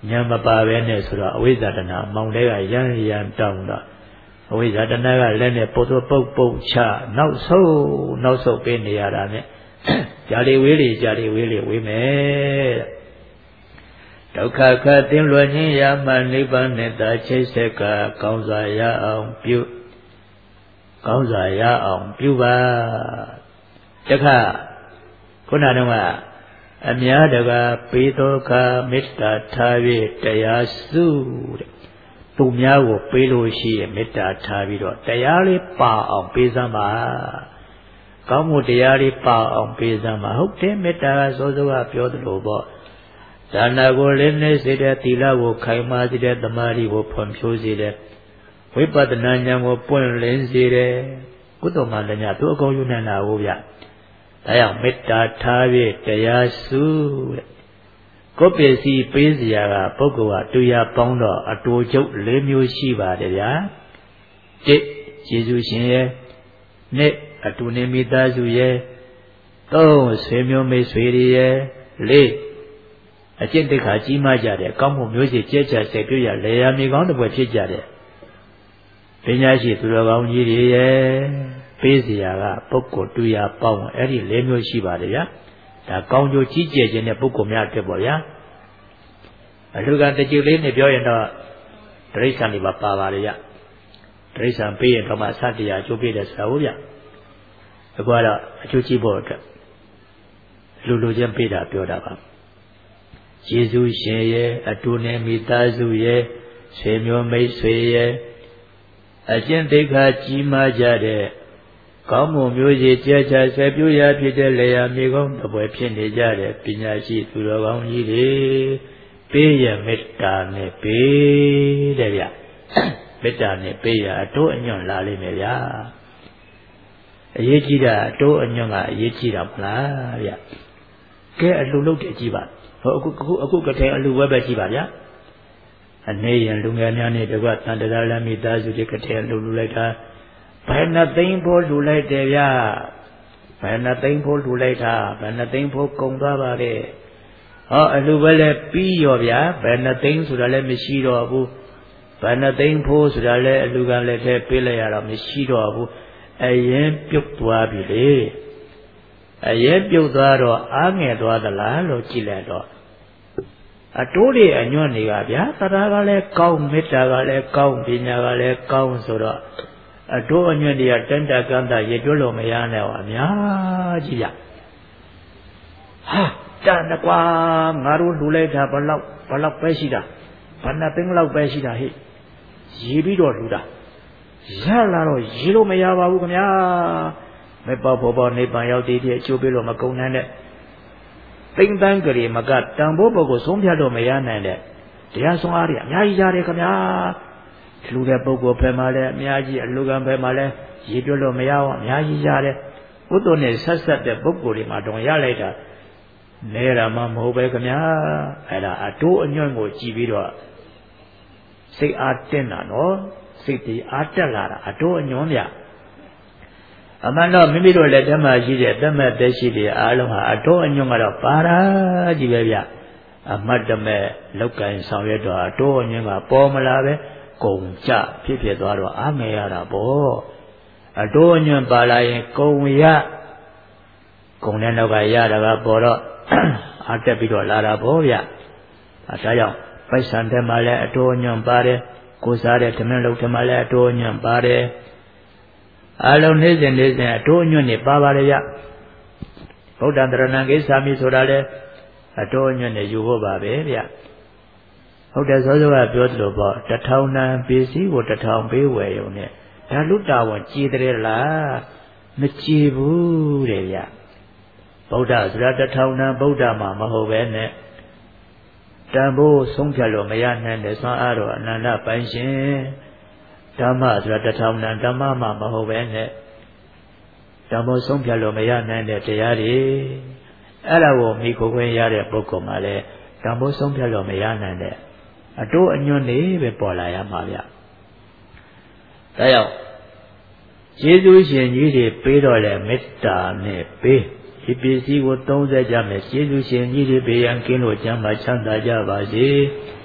ညာမပါပဲနဲ့ဆိုတော့အဝိဇ္ဇာတဏမောင်တဲကရမ်းရမ်းတောင်းတော့အဝိဇ္ဇာတဏကလည်းနဲ့ပုတ်ပုတ်ပုတ်ပုတ်ချနောက်ဆုံးနောက်ဆုံးပေးနေရတာနဲ့ကြာလီဝေးလေကြာလီဝေးလေဝေးမယ်ဒုက္ခခတ်တင်လွယ်ခြင်းရမှနိဗ္ဗာန်နဲ့တာချိတ်ဆက်ကကောင်းစွာရအောင်ပြုကောင်းစွာရအောင်ပြုပါတခါခုနကအများတကာပေးသောခါမေတ္တာထား၍တရားစုတဲ့သူများကိုပေးလို့ရှိရင်မေတ္တာထားပြီးတော့တရားလေးပါအောင်ပေးစမ်းပါကောင်းမှုတရားလေးပါအောင်ပေးစမ်းပါဟုတ်တယ်မေတ္တာကစောစောကပြောသလိုပေါ့ဒါနကိုလည်းနေစေတဲ့သီလကိုခိုင်မာစေတဲ့သမာဓိကိုဖွံ့ဖြိုးစေတဲ့ဝိပဿနာဉာဏ်ကိုပွင့်လင်းစေတဲ့ကုသိုလ်မှလည်းများသူအကုန်ယူနိုင်တာဟုတ်ဗျဒါကြောင့်မေတ္တာထား၍တရားစုတဲ့ကိုယ်ပစ္စည်းပေးစရာကပုဂ္ဂိုလ်ကတူရပေါင်းတော့အတူကျုပ်၄မျိုးရှိပါတယ်ဗျာတစ်ယေရှုရှင်ရဲ့နှစ်အတူနေမိသားစုရဲ့သုံးဆွေမျိုးမိတ်ဆွေတွေရဲ့လေးအကျင့်တိခါကြီးမားကြတဲ့ကောင်းမှုမျိုးစေ့ကျဲချစိတ်ပြည့်ရလေယာမြေကောင်းတစ်ပွဲဖြစ်ကြတဲ့ပညာရှိသူတော်ကောင်းကြီးတွေရဲ့ပေးစရာကပုဂ္ဂိုလ်တူရပေါင်းအဲ့ဒီ၄မျိုးရှိပါတယ်ဗျာဒါကောင်းကျိုးကြီးကျယ်ခြင်းတဲ့ပုဂ္ဂိုလ်များအတွက်ပေါ့ဗျာအလူကတကြိလေးနဲ့ပြောရင်တော့တိရစ္ဆာန်တွေပါပါပါတယ်ဗျာတိရစ္ဆာန်ပေးရင်တော့မှစတရားအကျိုးပေးတယ်ဆိုတာဟုတ်ဗျာအခုကတော့အကျိုးကြီးဖို့အတွက်လူလူချင်းပေးတာပြောတာပါယေရှုရှင်ရဲ့အတူနဲ့မိသားစုရဲ့ဆွေမျိုးမိတ်ဆွေရဲ့အကျင့်သိက္ခာကြီးမားကြတဲ့ကောင်းမှုမျိုးစေ့ကြဲချဆက်ပြူရာဖြစ်တဲ့လေယာမြေကောင်းတစ်ပွဲဖြစ်နေကြတဲ့ပညာရှိသူတော်ကောင်းကြီးတွေပေးရမေတ္တာနဲ့ပေးတဲ့ဗျမေတ္တာနဲ့ပေးရအတိုးအညွန့်လာလိမ့်မယ်ဗျာအရေးကြီးတာအတိုးအညွန့်ကအရေးကြီးတာမလားဗျကဲအလှလုပ်တယ်ကြည့်ပါဟောအခုအခုအခုကထဲအလှဝဲပဲကြည့်ပါဗျာအနေရင်လူငယ်များနဲ့တကွတန်တရာလမိသားစုတွေကထဲလှလူလိုက်တာဘယ်နှသိန်းဖို့လှူလိုက်တယ်ဗျာဘယ်နှသိန်းဖို့လှူလိုက်တာဘယ်နှသိန်းဖို့ကုန်သွားပါလေဟောအလှပဲလဲပြီးရောဗျာဘယ်နှသိန်းဆိုတာလည်းမရှိတော့ဘူးဘယ်နှသိန်းဖို့ဆိုတာလည်းအလှကလည်းထဲပေးလိုက်ရတော့မရှိတော့ဘူးအရင်ပြုတ်သွားပြီလေအရင်ပြုတ်သွားတော့အားငယ်သွားသလားလို့ကြည့်လိုက်တော့အတိုးတွေအညွန့်တွေကဗျာတရားကလည်းကောင်းမေတ္တာကလည်းကောင်းပညာကလည်းကောင်းဆိုတော့အတိုးအညွန့်တွေကတန်တကန့်တာရေတွက်လို့မရနဲ့ဟောအများကြီးဗျဟာတန်တကွာငါတို့လှူလိုက်တာဘလောက်ဘလောက်ပဲရှိတာဘာနာသိန်းလောက်ပဲရှိတာဟိရေပြီးတော့လှူတာရလာတော့ရေလို့မရပါဘူးခင်ဗျာမေပေါ့ဘောဘောနေပန်ရောက်တည်တည်အကျိုးပေးလို့မကုန်နိုင်တဲ့သိမ့်တန်းကြရီမကတန်ဖိုးပုဂ္ဂိုလ်ဆုံးဖြတ်လို့မရနိုင်တဲ့တရားဆုံးအားတွေအများကြီးရတယ်ခင်ဗျာလူတဲ့ပုဂ္ဂိုလ်ဖယ်မှာလည်းအများကြီးအလူကံဖယ်မှာလည်းရည်တွက်လို့မရအောင်အများကြီးရတယ်ဥတ္တနဲ့ဆက်ဆက်တဲ့ပုဂ္ဂိုလ်တွေမှာတော့ရလိုက်တာလဲတာမှမဟုတ်ပဲခင်ဗျာအဲ့ဒါအတိုးအညွန့်ကိုကြည်ပြီးတော့စိတ်အားတက်တာနော်စိတ်တည်အားတက်လာတာအတိုးအညွန့်ဗျအမှန်တော့မိမိတို့လက်ထက်မှာရှိတဲ့သက်မဲ့သက်ရှိတွေအားလုံးဟာအတိုးအညွန့်ကတော့ပါရာကြီးပဲဗျအမတ်တမဲ့လောက်ကင်ဆောင်ရွက်တော့အတိုးအညွန့်ကပေါ်မလာပဲကုံကြဖြစ်ဖြစ်သွားတော့အားငယ်ရတာပေါ့အတိုးအညွန့်ပါလာရင်ကုံရကုံတဲ့နောက်ကရတာကပေါ်တော့အားတက်ပြီးတော့လာတာပေါ့ဗျအဲဒါကြောင့်ပိုက်ဆံထဲမှာလည်းအတိုးအညွန့်ပါတယ်ကိုစားတဲ့ဓမင်းလုပ်ထဲမှာလည်းအတိုးအညွန့်ပါတယ်အလုံးနေစဉ်နေစဉ်အတိုးအညွန့်နေပါပါလေဗျဗုဒ္ဓံတရဏံကိစ္ဆာမိဆိုတာလေအတိုးအညွန့်နေယူဖို့ပါပဲဗျဟုတ်တယ်စောစောကပြောသလိုပေါ့တထောင်တန်ပစ္စည်းကိုတထောင်ပေးဝယ်ရုံနဲ့ဒါလူတာဝန်ကြည်တယ်လားမကြည်ဘူးတဲ့ဗျဗုဒ္ဓဆိုတာတထောင်တန်ဗုဒ္ဓမှာမဟုတ်ပဲနဲ့တန်ဖိုးဆုံးဖြတ်လို့မရနိုင်တဲ့ဆွမ်းအားတော်အနန္တပိုင်ရှင်ဓမ္မဆိုတာတထောင်တန်ဓမ္မမှာမဟုတ်ပဲနဲ့ဓမ္မဆုံးဖြတ်လို့မရနိုင်တဲ့တရားတွေအဲ့ဒါကိုမိခိုခွင့်ရတဲ့ပုဂ္ဂိုလ်မှလည်းဓမ္မဆုံးဖြတ်လို့မရနိုင်တဲ့အတိုးအညွန့်နေပဲပေါ်လာရမှာဗျဒါကြောင့်ယေရှုရှင်ကြီးတွေပေးတော့လေမေတ္တာနဲ့ပေးဒီပစ္စည်းကိုသုံးဆက်ကြမယ်ယေရှုရှင်ကြီးတွေပေးရန်ကင်းလို့ကျမ်းမှာချမ်းသာကြပါစေ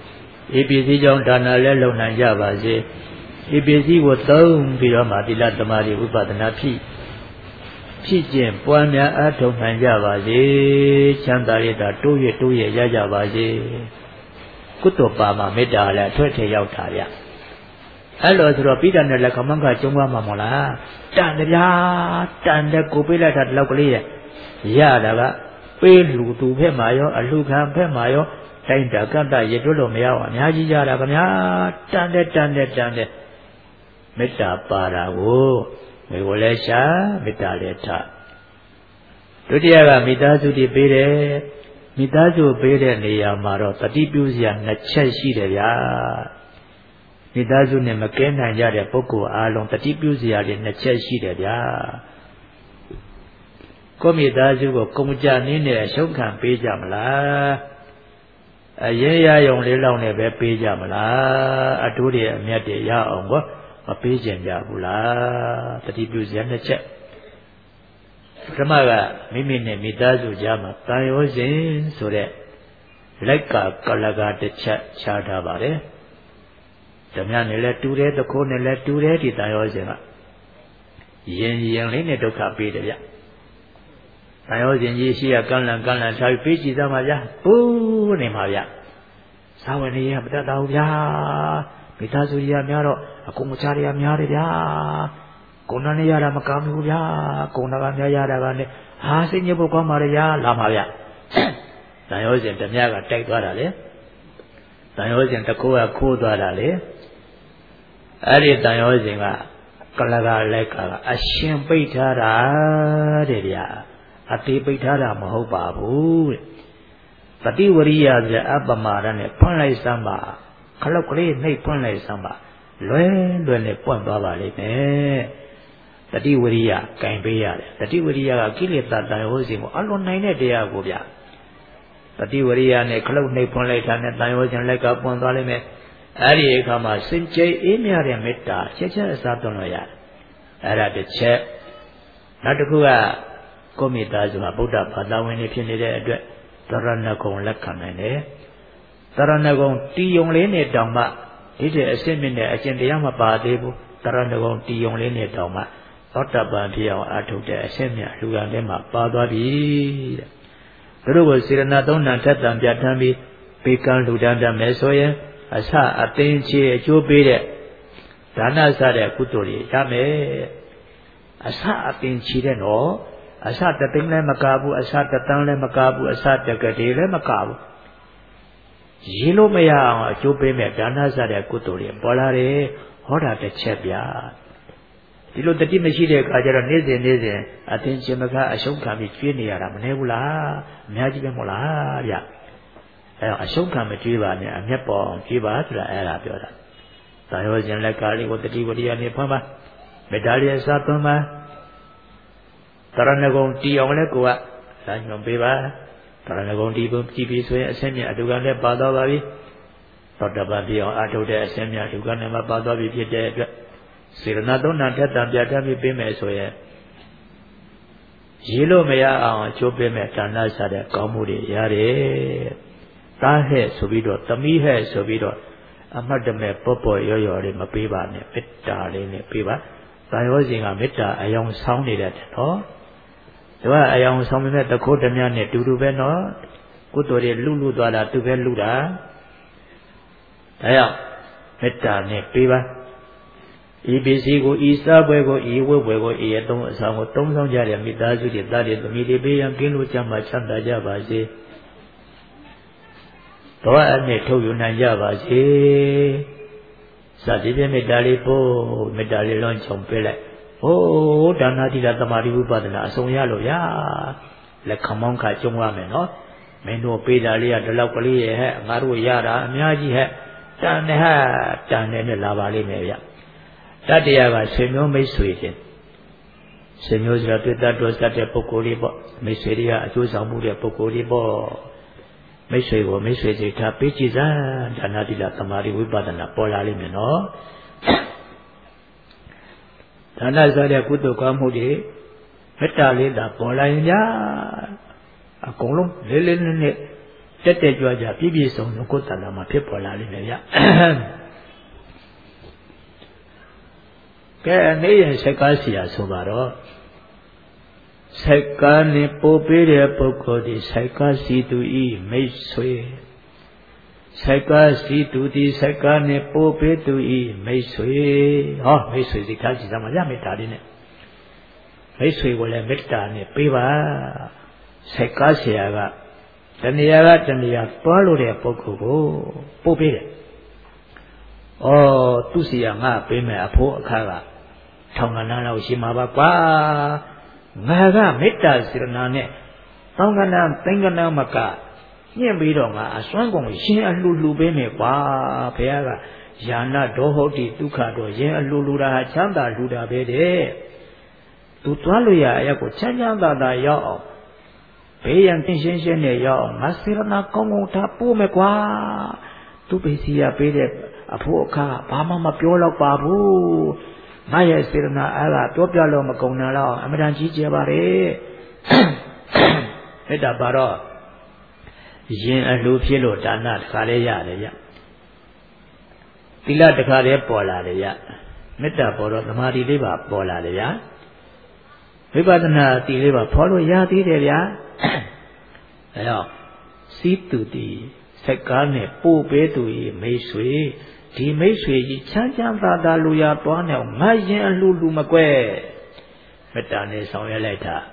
ဤပစ္စည်းကြောင့်ဒါနလည်းလုံနိုင်ကြပါစေဤပစ္စည်းကိုသုံးပြီးတော့မှသီလသမာဓိဝိပဿနာဖြစ်ဖြစ်ခြင်းပွားများအားထုတ်နိုင်ကြပါစေချမ်းသာရတာတိုးရတိုးရရကြပါစေကုသိုလ်ပါမှာမေတ္တာလည်းအထွတ်ထဲရောက်တာဗျအဲ့လိုဆိုတော့ပိဋကနဲ့လည်းခမန်းကကျုံးသွားမှာမဟုတ်လားတန်တယ်ဗျာတန်တယ်ကိုပေးလိုက်တာတလောက်ကလေးရရတာကပေးလူသူဖက်မှာရောအလူခံဖက်မှာရောတိုင်းတာကတ္တရတွလို့မရအောင်အများကြီးကြတာခင်ဗျာတန်တယ်တန်တယ်တန်တယ်မေတ္တာပါတာကိုမေကိုလည်းရှာမေတ္တာလည်းထဒုတိယကမိသားစုတည်ပေးတယ်မိသားစုပေးတဲ့နေရာမှာတော့တတိပြုစရာနှစ်ချက်ရှိတယ်ဗျာမိသားစုနဲ့မကဲနိုင်ကြတဲ့ပုဂ္ဂိုလ်အားလုံးတတိပြုစရာတွေနှစ်ချက်ရှိတယ်ဗျာကိုမိသားစုကိုကုံကြနည်းနဲ့အရှုံးခံပေးကြမလားအရေးရယုံလေးလောက်နဲ့ပဲပေးကြမလားအထူးတွေအမြတ်တွေရအောင်ကောမပေးကြကြဘူးလားတတိပြုစရာနှစ်ချက်ပထမကမိမိနဲ့မိသားစုကြားမှာတန်ရောစဉ်ဆိုတဲ့လက်ကကလကတစ်ချက်ချထားပါတယ်ဓမ္မနဲ့လည်းတူတယ်တခိုးနဲ့လည်းတူတယ်ဒီတန်ရောစဉ်ကရင်ရင်လေးနဲ့ဒုက္ခပေးတယ်ဗျတန်ရောစဉ်ကြီးရှိရကန့်လန့်ကန့်လန့်ထားပြီးပေးကြည့်သမှာဗျာပူးနေမှာဗျသာဝနေရမတတ်တော့ဗျာမိသားစုကြီးကများတော့အကုန်မချရရများတယ်ဗျာကိုယ်နဲ့ရတာမကောင်းဘူးဗျာကိုယ်ကများရတာကလည်းဟာစိတ်ညစ်ဖို့ကောင်းပါလေဗျာလာပါဗျတန်ရောစဉ်ဓမ္မကတိုက်သွားတာလေတန်ရောစဉ်တစ်ခုကခိုးသွားတာလေအဲ့ဒီတန်ရောစဉ်ကကလကလက်ကကအရှင်ပိတ်ထားတာတဲ့ဗျာအသေးပိတ်ထားတာမဟုတ်ပါဘူးတဲ့ပฏิဝရိယဆိုတဲ့အပမာဒနဲ့ဖွင့်လိုက်စမ်းပါခလုတ်ကလေးနှိပ်ဖွင့်လိုက်စမ်းပါလွယ်လွယ်နဲ့ပွင့်သွားပါလိမ့်မယ်တတိဝရိယကင်ပေးရတယ်တတိဝရိယကကိလေသာတန်ရောစဉ်ကိုအလွန်နိုင်တဲ့တရားကိုဗျတတိဝရိယနဲ့ခလုတ်နှိပ်ဖွင့်လိုက်တာနဲ့တန်ရောစဉ်လက်ကပွင့်သွားလိမ့်မယ်အဲ့ဒီအခါမှာစင်ကြယ်အေးမြတဲ့မေတ္တာချက်ချက်အစားသွင်းလို့ရတယ်အဲ့ဒါတစ်ချက်နောက်တစ်ခုကကိုမိသားစုမှာဗုဒ္ဓဘာသာဝင်တွေဖြစ်နေတဲ့အတွက်သရဏဂုံလက်ခံနိုင်တယ်သရဏဂုံတီယုံလေးနဲ့တောင်မှဒီတဲ့အစစ်မြင့်တဲ့အကျင့်တရားမပါသေးဘူးသရဏဂုံတီယုံလေးနဲ့တောင်မှသောတပန်ဖြစ်အောင်အထုတ်တဲ့အစစ်မြတ်လူကထဲမှာပါသွားပြီတဲ့သူတို့ကိုစေရနာသုံးဏထက်တံပြဋ္ဌာန်းပြီးပေကံလူဒန်းတမယ်ဆိုရင်အစအသင်ချေအကျိုးပေးတဲ့ဒါနစတဲ့ကုသိုလ်တွေရမယ်အစအသင်ချေတဲ့နော်အစတသိန်းလည်းမကဘူးအစတသန်းလည်းမကဘူးအစတကတိလည်းမကဘူးရေးလို့မရအောင်အကျိုးပေးမဲ့ဒါနစတဲ့ကုသိုလ်တွေပေါ်လာတယ်ဟောတာတစ်ချက်ဗျာဒီလိုတတိမရှိတဲ့အခါကျတော့နေ့စဉ်နေ့စဉ်အသင်ချင်းမကအရှုံးခံပြီးကျွေးနေရတာမနေဘူးလားအများကြီးပဲမဟုတ်လားဗျအဲအရှုံးခံမကျွေးပါနဲ့အမျက်ပေါ်ကျွေးပါဆိုတာအဲ့ဒါပြောတာတန်ရောစဉ်လက်ကားလေးကိုတတိဝရိယနဲ့ဖွင့်ပါမေတ္တာလေးအစားသွင်းပါတရဏဂုံတီအောင်လဲကိုကလမ်းညွှန်ပေးပါတရဏဂုံတီပုံကြည့်ပြီးဆိုရင်အစင်းမြတ်အတူကလည်းပါသွားပါပြီသောတပန်ပြောင်းအထုတ်တဲ့အစင်းမြတ်အတူကလည်းမပါသွားပြီဖြစ်တဲ့အတွက်စေရနာသုံးဏထက်တံပြဋ္ဌာန်းပြီးပေးမယ်ဆိုရင်ရေးလို့မရအောင်အကျိုးပေးမဲ့ဒါနစတဲ့ကောင်းမှုတွေရတယ်တားဟဲ့ဆိုပြီးတော့သမီးဟဲ့ဆိုပြီးတော့အမှတ်တမဲ့ပေါ့ပေါ့ရော်ရော်လေးမပေးပါနဲ့မေတ္တာလေးနဲ့ပေးပါတန်ရောစဉ်ကမေတ္တာအယောင်ဆောင်းနေတယ်နော်သူကအယောင်ဆောင်ပေမဲ့တခိုးဓမြနဲ့တူတူပဲနော်ကုသိုလ်တွေလူလူသွားတာသူပဲလူတာဒါကြောင့်မေတ္တာနဲ့ပေးပါဤပစ္စည်းကိုဤစားပွဲကိုဤဝတ်ပွဲကိုဤအသုံးအဆောင်ကိုသုံးဆောင်ကြတဲ့မိသားစုတွေတားတဲ့သမီးတွေပေးရန်ကင်းလို့ကြမှာချမ်းသာကြပါစေတော်အနဲ့ထုတ်ယူနိုင်ကြပါစေစသည်ဖြင့်မေတ္တာလေးပို့မေတ္တာလေးလွန်ချုံပေးလိုက်ဟိုးဒါနတိလသမာဓိဝိပဿနာအစုံရလို့ဗျာလက်ခမောင်းခါကျုံရမယ်နော်မင်းတို့ပေးတာလေးကဒီလောက်ကလေးရဲ့ဟဲ့ငါတို့ရတာအများကြီးဟဲ့တန်နဲ့ဟဲ့တန်နဲ့နဲ့လာပါလိမ့်မယ်ဗျတတ္တရာကဆွေမျိုးမိတ်ဆွေချင်းဆွေမျိုးဆိုတာတွေ့တတ်တော်စတဲ့ပုဂ္ဂိုလ်လေးပေါ့မိတ်ဆွေတွေကအကျိုးဆောင်မှုတဲ့ပုဂ္ဂိုလ်လေးပေါ့မိတ်ဆွေကိုမိတ်ဆွေစိတ်ထားပေးကြည့်စမ်းဒါနတိလသမာဓိဝိပဿနာပေါ်လာလိမ့်မယ်နော်ဒါနစတဲ့ကုသိုလ်ကောင်းမှုတွေမေတ္တာလေးသာပေါ်လာရင်ညာအကုန်လုံးလေးလေးနက်နက်တတက်တက်ကြွကြပြည့်ပြည့်စုံစုံကိုယ်တဏ္ဍာမှာဖြစ်ပေါ်လာလိမ့်မယ်ဗျကဲအနေရစကားစီရဆိုပါတော့စိုက်ကားနဲ့ပို့ပေးတဲ့ပုဂ္ဂိုလ်ဒီစိုက်ကားစီသူဤမိတ်ဆွေစိုက်ကားစီသူဒီစိုက်ကားနဲ့ပို့ပေးသူဤမိတ်ဆွေဟောမိတ်ဆွေဒီကားစီသမှာရမေတ္တာလေးနဲ့မိတ်ဆွေကိုလည်းမေတ္တာနဲ့ပေးပါစိုက်ကားဆရာကတဏှာကတဏှာသွားလို့တဲ့ပုဂ္ဂိုလ်ကိုပို့ပေးတယ်ဩသူစီကငါပေးမယ်အဖိုးအခါကထောင်ကနန်းလောက်ရှိမှာပါကွာငါကမေတ္တာစေတနာနဲ့တောင်းကနာသိင်္ဂနာမကညှင့်ပြီးတော့ငါအစွမ်းကုန်ရှင်အလှလှပေးမယ်ကွာဘုရားကယာနဒေါဟုတ်တိဒုက္ခတော့ရင်အလှလှတာဟာချမ်းသာလှတာပဲတဲ့သူသွားလို့ရအရက်ကိုချမ်းချမ်းသာသာရောက်အောင်ဘေးရန်ရှင်းရှင်းနဲ့ရောက်အောင်ငါစေတနာကောင်းကောင်းထားပို့မယ်ကွာသူပစ္စည်းရပေးတဲ့အဖို့အခါဘာမှမပြောတော့ပါဘူးငါရဲ့စေတနာအားကပြောပြလို့မကုန်နိုင်တော့အမှန်တန်ကြီးကျယ်ပါလေမေတ္တာပါတော့ရင်အလှဖြစ်လို့ဒါနတခါလေးရတယ်ဗျသီလတခါလေးပေါ်လာတယ်ဗျမေတ္တာပေါ်တော့သမာဓိလေးပါပေါ်လာတယ်ဗျဝိပဿနာတိလေးပါဖော်လို့ရသေးတယ်ဗျအဲတော့စီးသူတီစက်ကားနဲ့ပို့ပေးသူကြီးမိတ်ဆွေဒီမိတ်ဆွေကြီးချမ်းချမ်းသာသာလူရသွားနေအောင်ငါရင်အလှလူမကွဲမေတ္တာနဲ့ဆောင်ရွက်လိုက်တာ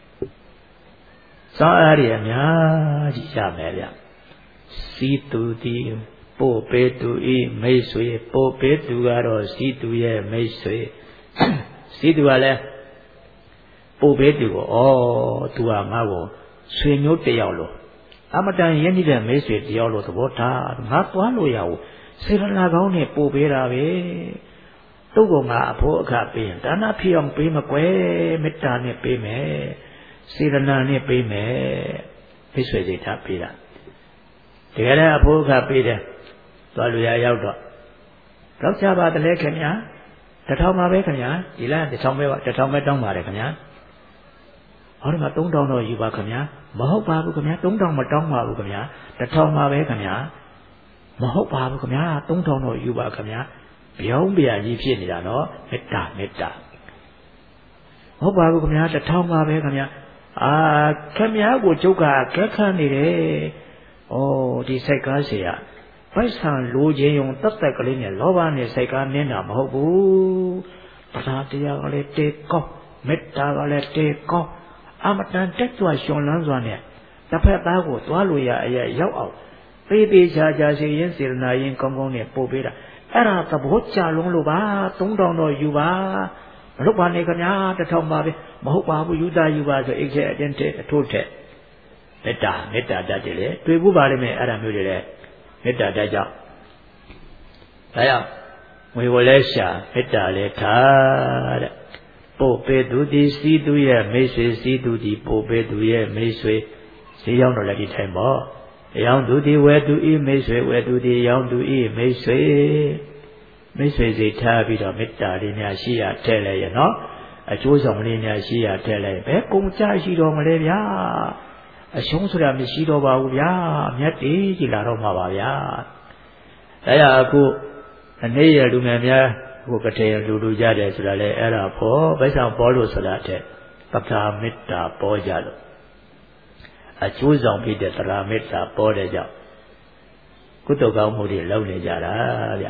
စောအားရအများကြီးရမယ်ဗျစီးသူတီပို့ပေးသူဤမိတ်ဆွေပို့ပေးသူကတော့စီးသူရဲ့မိတ်ဆွေစီးသူကလည်းပို့ပေးသူကိုဩသူကငါ့ကိုဆွေမျိုးတယောက်လို့အမတန်ရင်းနှီးတဲ့မိတ်ဆွေတယောက်လို့သဘောထားငါသွားလို့ရဘူးစေရနာကောင်းနဲ့ပို့ပေးတာပဲသူ့ကငါအဖို့အခပေးရင်ဒါနဖြစ်အောင်ပေးမကွယ်မေတ္တာနဲ့ပေးမယ်စေရနာနဲ့ပေးမယ်မိတ်ဆွေစိတ်ထားပေးတာတကယ်လည်းအဖို့အခပေးတယ်သွားလို့ရရောက်တော့တော့ချပါတလဲခင်ဗျာတထောင်ပါပဲခင်ဗျာဒီလားတထောင်ပဲတထောင်ပဲတောင်းပါတယ်ခင်ဗျာဟောဒီမှာသုံးထောင်တော့ယူပါခင်ဗျာမဟုတ်ပါဘူးခင်ဗျာသုံးထောင်မတောင်းပါဘူးခင်ဗျာတထောင်ပါပဲခင်ဗျာမဟုတ်ပါဘူးခင်ဗျာသုံးထောင်တော့ယူပါခင်ဗျာပြောင်းပြကြီးဖြစ်နေတာနော်မေတ္တာမေတ္တာမဟုတ်ပါဘူးခင်ဗျာတထောင်ပါပဲခင်ဗျာအာခင်ဗျာကိုကျုပ်ကကဲခန့်နေတယ်ဩဒီစိတ်ကားเสียပိုက်ဆံလိုခြင်းယုံတတ်တက်ကလေးနဲ့လောဘနဲ့စိတ်ကားနင်းတာမဟုတ်ဘူးတရားတရားကလည်းတေကောင်းမေတ္တာကလည်းတေကောင်းအမတန်တက်ကြွရှင်လန်းစွာနဲ့တစ်ဖက်သားကိုသွားလို့ရအရရောက်အောင်ပေးပေးချာချာစီရင်စေရနာရင်ကောင်းကောင်းနဲ့ပို့ပေးတာအဲ့ဒါသဘောကျလုံးလို့ပါသုံးထောင်တော့ယူပါမလုပ်ပါနဲ့ခင်ဗျာတစ်ထောင်ပါပဲမဟုတ်ပါဘူးယူတာယူပါဆိုအိတ်ချက်အတင်းတဲ့အထိုးထက်မေတ္တာမေတ္တာတတ်တယ်လေတွေ့ဖို့ပါလိမ့်မယ်အဲ့ဒါမျိုးတွေလေမေတ္တာတတ်ကြောင့်ဒါကြောင့်ငွေဝလဲရှာမေတ္တာလဲထားတဲ့ပို့ပေးသူဒီစီးသူရဲ့မိတ်ဆွေစီးသူဒီပို့ပေးသူရဲ့မိတ်ဆွေဈေးရောက်တော့လည်းဒီထိုင်ပေါ့ရောင်းသူဒီဝယ်သူဤမိတ်ဆွေဝယ်သူဒီရောင်းသူဤမိတ်ဆွေမိတ်ဆွေစိတ်ထားပြီးတော့မေတ္တာလေးများရှိရထဲလဲရနော်အကျိုးဆောင်လေးများရှိရထဲလဲဘယ်ကုန်ကြရှိတော်မလဲဗျာအရှုံးဆိုတာမရှိတော့ပါဘူးဗျာမြတ်တေးကြည်လာတော့မှာပါဗျာဒါရအခုအနေရလူငယ်များဟိုကတည်းကလူလူကြတယ်ဆိုတာလေအဲ့ဒါပေါ်ဘိုက်ဆောင်ပေါ်လို့ဆိုတာတဲ့သတ္တာမေတ္တာပေါ်ကြလို့အကျိုးဆောင်ဖြစ်တဲ့သရမေတ္တာပေါ်တဲ့ကြောင့်ကုသိုလ်ကောင်းမှုတွေလုပ်နေကြတာဗျ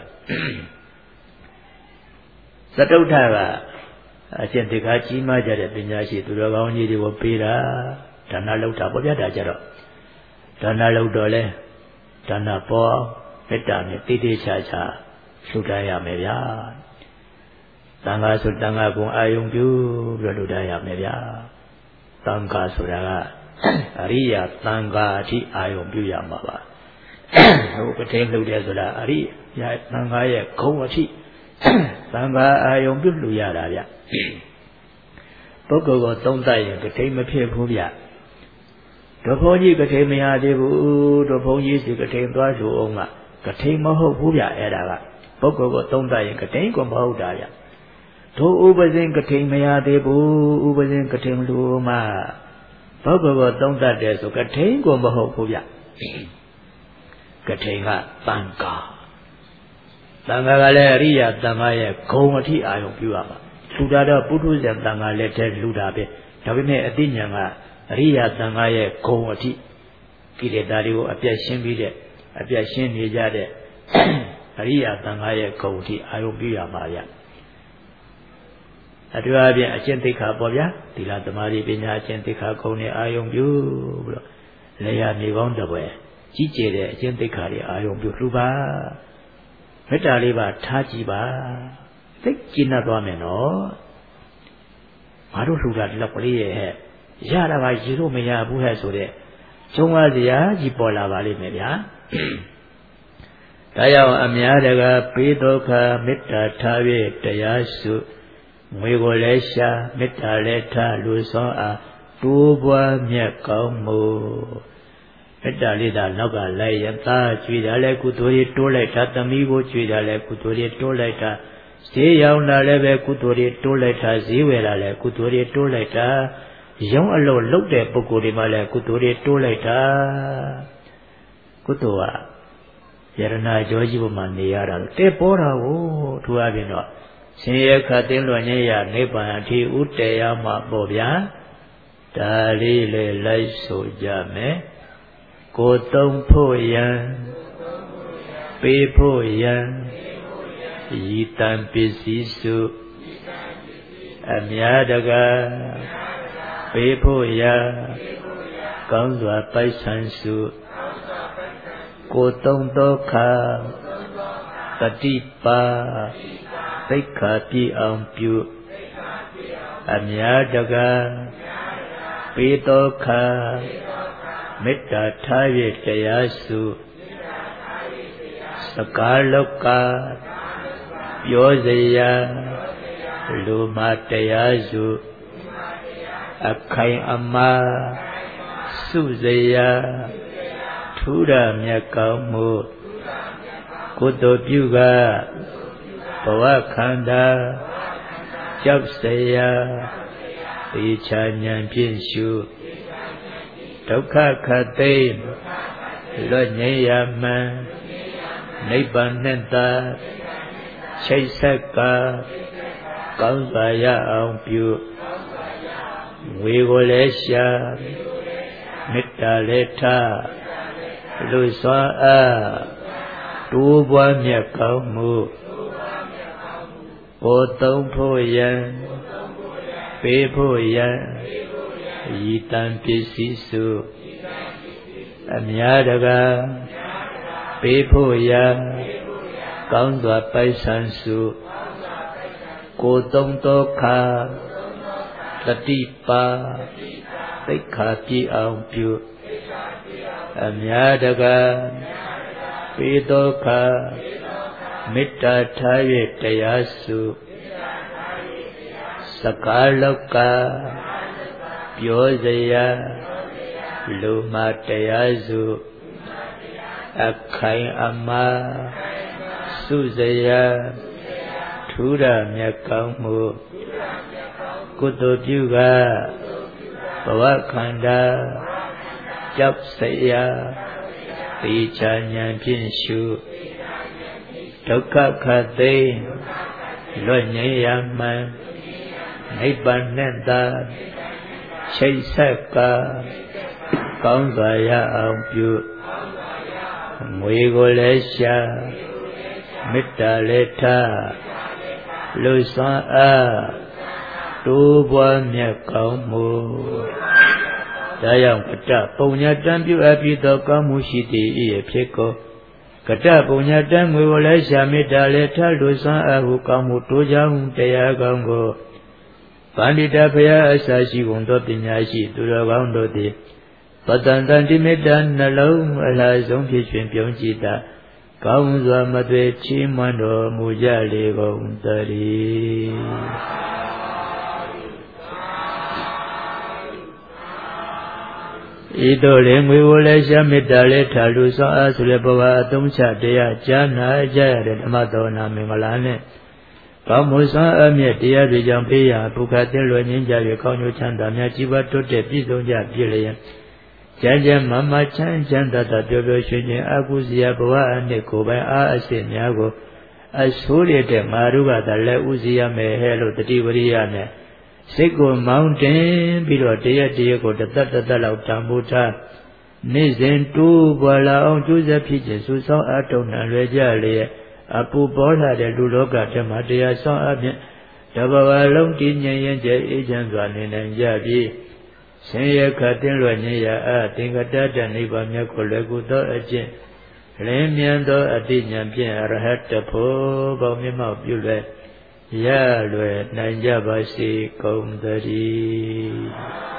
သတုဋ္ဌကအရှင်တေခါကြီးမားကြတဲ့ပညာရှိသူတော်ကောင်းကြီးတွေကိုပေးတာဒါနလုပ်တာပေါ်ပြတာကြတော့ဒါနလုပ်တော့လဲဒါနပေါ်မေတ္တာနဲ့တိတိကျကျလှူဒါန်းရမယ်ဗျာတန်ခါဆိုတန်ခါကုံအာယုံပြုပြီးတော့လှူဒါန်းရမယ်ဗျာတန်ခါဆိုတာကအရိယာတန်ခါအထိအာယုံပြုရမှာပါဟိုကတိလှူတယ်ဆိုတာအရိယာတန်ခါရဲ့ဂုံအထိတန်ခါအာယုံပြုလှူရတာဗျပုဂ္ဂိုလ်ကိုသုံးသပ်ရင်ကတိမဖြစ်ဘူးဗျတို့ဘုန်းကြီးကတိမရသေးဘူးတို့ဘုန်းကြီးစီကတိသွားဆိုအောင်ကကတိမဟုတ်ဘူးဗျအဲ့ဒါကပုဂ္ဂိုလ်ကိုသုံးသပ်ရင်ကတိကိုမဟုတ်တာဗျတို့ဥပဇင်ကတိမရသေးဘူးဥပဇင်ကတိလူမှပုဂ္ဂိုလ်ကိုသုံးသပ်တယ်ဆိုကတိကိုမဟုတ်ဘူးဗျကထိန်ကတန်ခါတန်ခါကလည်းအရိယာတန်ခါရဲ့ဂုံအထိအာရုံပြုရမှာလူတာတော့ပုထုဇဉ်တန်ခါလက်ထဲလူတာပဲဒါပေမဲ့အသိဉာဏ်ကအရိယာတန်ခါရဲ့ဂုံအထိကိလေသာတွေကိုအပြတ်ရှင်းပြီးတဲ့အပြတ်ရှင်းနေကြတဲ့အရိယာတန်ခါရဲ့ဂုံအထိအာရုံပြုရမှာဗျအတူအပြင်အကျင့်သိက္ခာပေါ့ဗျာသီလသမာဓိပညာအကျင့်သိက္ခာဂုဏ်နဲ့အာယုံပြုပြီးတော့လေယာမြေကောင်းတပွဲကြီးကျယ်တဲ့အကျင့်သိက္ခာတွေအာယုံပြုလှူပါမေတ္တာလေးပါထားကြည့်ပါသိကျင့်တတ်သွားမယ်နော်ငါတို့လှူတာဒီလောက်ကလေးရဲ့ဟဲ့ရတာပါရေလို့မရဘူးဟဲ့ဆိုတဲ့ကျုံးဝစရာကြီးပေါ်လာပါလိမ့်မယ်ဗျာဒါကြောင့်အများတကာပေးဒုက္ခမေတ္တာထား၍တရားစုငွေကိုလည်းရှာမေတ္တာလည်းထားလူဆောင်အားတိုးပွားမြတ်ကောင်းမှုမေတ္တာလေးသာနောက်ကလိုက်ရသားကြွေတာလည်းကုသိုလ်တွေတိုးလိုက်တာသမီးကိုကြွေတာလည်းကုသိုလ်တွေတိုးလိုက်တာဈေးရောက်တာလည်းပဲကုသိုလ်တွေတိုးလိုက်တာဈေးဝယ်တာလည်းကုသိုလ်တွေတိုးလိုက်တာရောင်းအလုပ်လုပ်တဲ့ပုဂ္ဂိုလ်တွေမှလည်းကုသိုလ်တွေတိုးလိုက်တာကုသိုလ်ကယရနာကြောကြီးပေါ်မှာနေရတာတဲပေါ်တာကိုထူအပြင်တော့ရှင်ရခတ်တင်းလွန်ခြင်းရနိဗ္ဗာန်အထိဥတည်ရမှာပေါ့ဗျာဒါလေးလေလိုက်ဆိုကြမယ်ကိုသုံးဖို့ရန်ပေးဖို့ရန်ဤတံပစ္စည်းစုအများတကာပေးဖို့ရန်ကောင်းစွာပိုက်ဆံစုကိုသုံးသောခါတတိပါသိက္ခာပြည့်အောင်ပြုအများတကာပေးသောခါမေတ္တာထား၍တရားစုစကားလောကပြောစရာလူမတရားစုအခိုင်အမာစုစရာထူရမြတ်ကောင်းမှုကုသိုလ်ပြုကဘဝခန္ဓာကြောက်စရာသေချာဉာဏ်ဖြင့်ရှုဒုက္ခခတ်သိမ်းလွတ်ငြိမ်းရမှန်နိဗ္ဗာန်နဲ့သာချိတ်ဆက်ကကောင်းစွာရအောင်ပြုငွေကိုလည်းရှာမေတ္တာလည်းထားလူစွာအားတိုးပွားမြတ်ကောင်းမှုကိုသုံးဖို့ရန်ပေးဖို့ရန်ဤတံပစ္စည်းစုအများတကာပေးဖို့ရန်ကောင်းစွာပိုက်ဆံစုကိုသုံးသောခါတတိပါသိက္ခာပြည့်အောင်ပြုအများတကာပေးသောခါမေတ္တာထား၍တရားစုစကားလောကပြောစရာလူမတရားစုအခိုင်အမာစုစရာထူရမြတ်ကောင်းမှုကုသိုလ်ပြုကဘဝခန္ဓာကြောက်စရာသေချာဉာဏ်ဖြင့်ရှုဒုက္ခခတ်သိမ်းလွတ်ငြိမ်းရမှန်နိဗ္ဗာန်နဲ့သာချိတ်ဆက်ကကောင်းစွာရအောင်ပြုငွေကိုလည်းရှာမေတ္တာလည်းထားလူစွမ်းအားတိုးပွားမြတ်ကောင်းမှုဒါကြောင့်ကတ္တပုံညာတံပြုအပ်ပြီးသောကောင်းမှုရှိတည်၏ဖြစ်ကိုကတ္တပုံညာတံငွေကိုလည်းရှာမေတ္တာလည်းထားလူစွမ်းအားဟုကောင်းမှုတိုးကြောင်းတရားကောင်းကိုပန္တိတဘုရားအစာရှိကုန်သောပညာရှိသူတော်ကောင်းတို့သည်ပတ္တန်တန်တိမေတ္တာနှလုံးအလားဆုံးဖြစ်ခြင်းပြုံးကြည်တာကောင်းစွာမသွေချီးမွမ်းတော်မူကြလေကုန်သတည်းဤသို့လည်းငွေကိုလည်းရှာမေတ္တာလည်းထားလူဆောင်အားဆိုတဲ့ဘဝအသုံးချတရားကြားနာကြရတဲ့ဓမ္မသောနာမင်္ဂလာနဲ့ကောင်းမှုဆောင်အမြတ်တရားတွေကြောင့်ပေးရပုခတ်တဲ့လွယ်ငင်းကြ၍ကောင်းကျိုးချမ်းသာများကြီးပွားတိုးတက်ပြည့်စုံကြပြည့်လျက်ကျမ်းကျမ်းမမချမ်းချမ်းသာသာပျော်ပျော်ရွှင်ရွှင်အာဟုဇရာဘဝအနှစ်ကိုယ်ပိုင်အားအစစ်များကိုအဆိုးရတဲ့ငါတို့ကသာလက်ဥစီရမယ်ဟဲ့လို့တတိဝရိယနဲ့စိတ်ကိုမောင်းတင်ပြီးတော့တရက်တရက်ကိုတသက်တသက်လောက်တံမိုးထားနေ့စဉ်တိုးပွားလာအောင်ကြိုးစားဖြစ်ခြင်းစုဆောင်အထုံနှံလွယ်ကြလျက်အပူပေါ်လာတဲ့လူလောကဓမ္မတရားဆောင်အပြင်တဘဝလုံးတည်ငြိမ်ရင်ကျအေးချမ်းစွာနေနိုင်ကြပြီးဆင်းရဲခတ်တင်လွယ်နေရအသင်္ကတတနိဗ္ဗာန်မြတ်ကိုလည်းကုသောအကျင့်လင်းမြန်သောအတိညာဖြင့်အရဟတဖို့ပေါင်းမြတ်မောက်ပြုလွယ်ရလွယ်နိုင်ကြပါစေကုန်သတည်း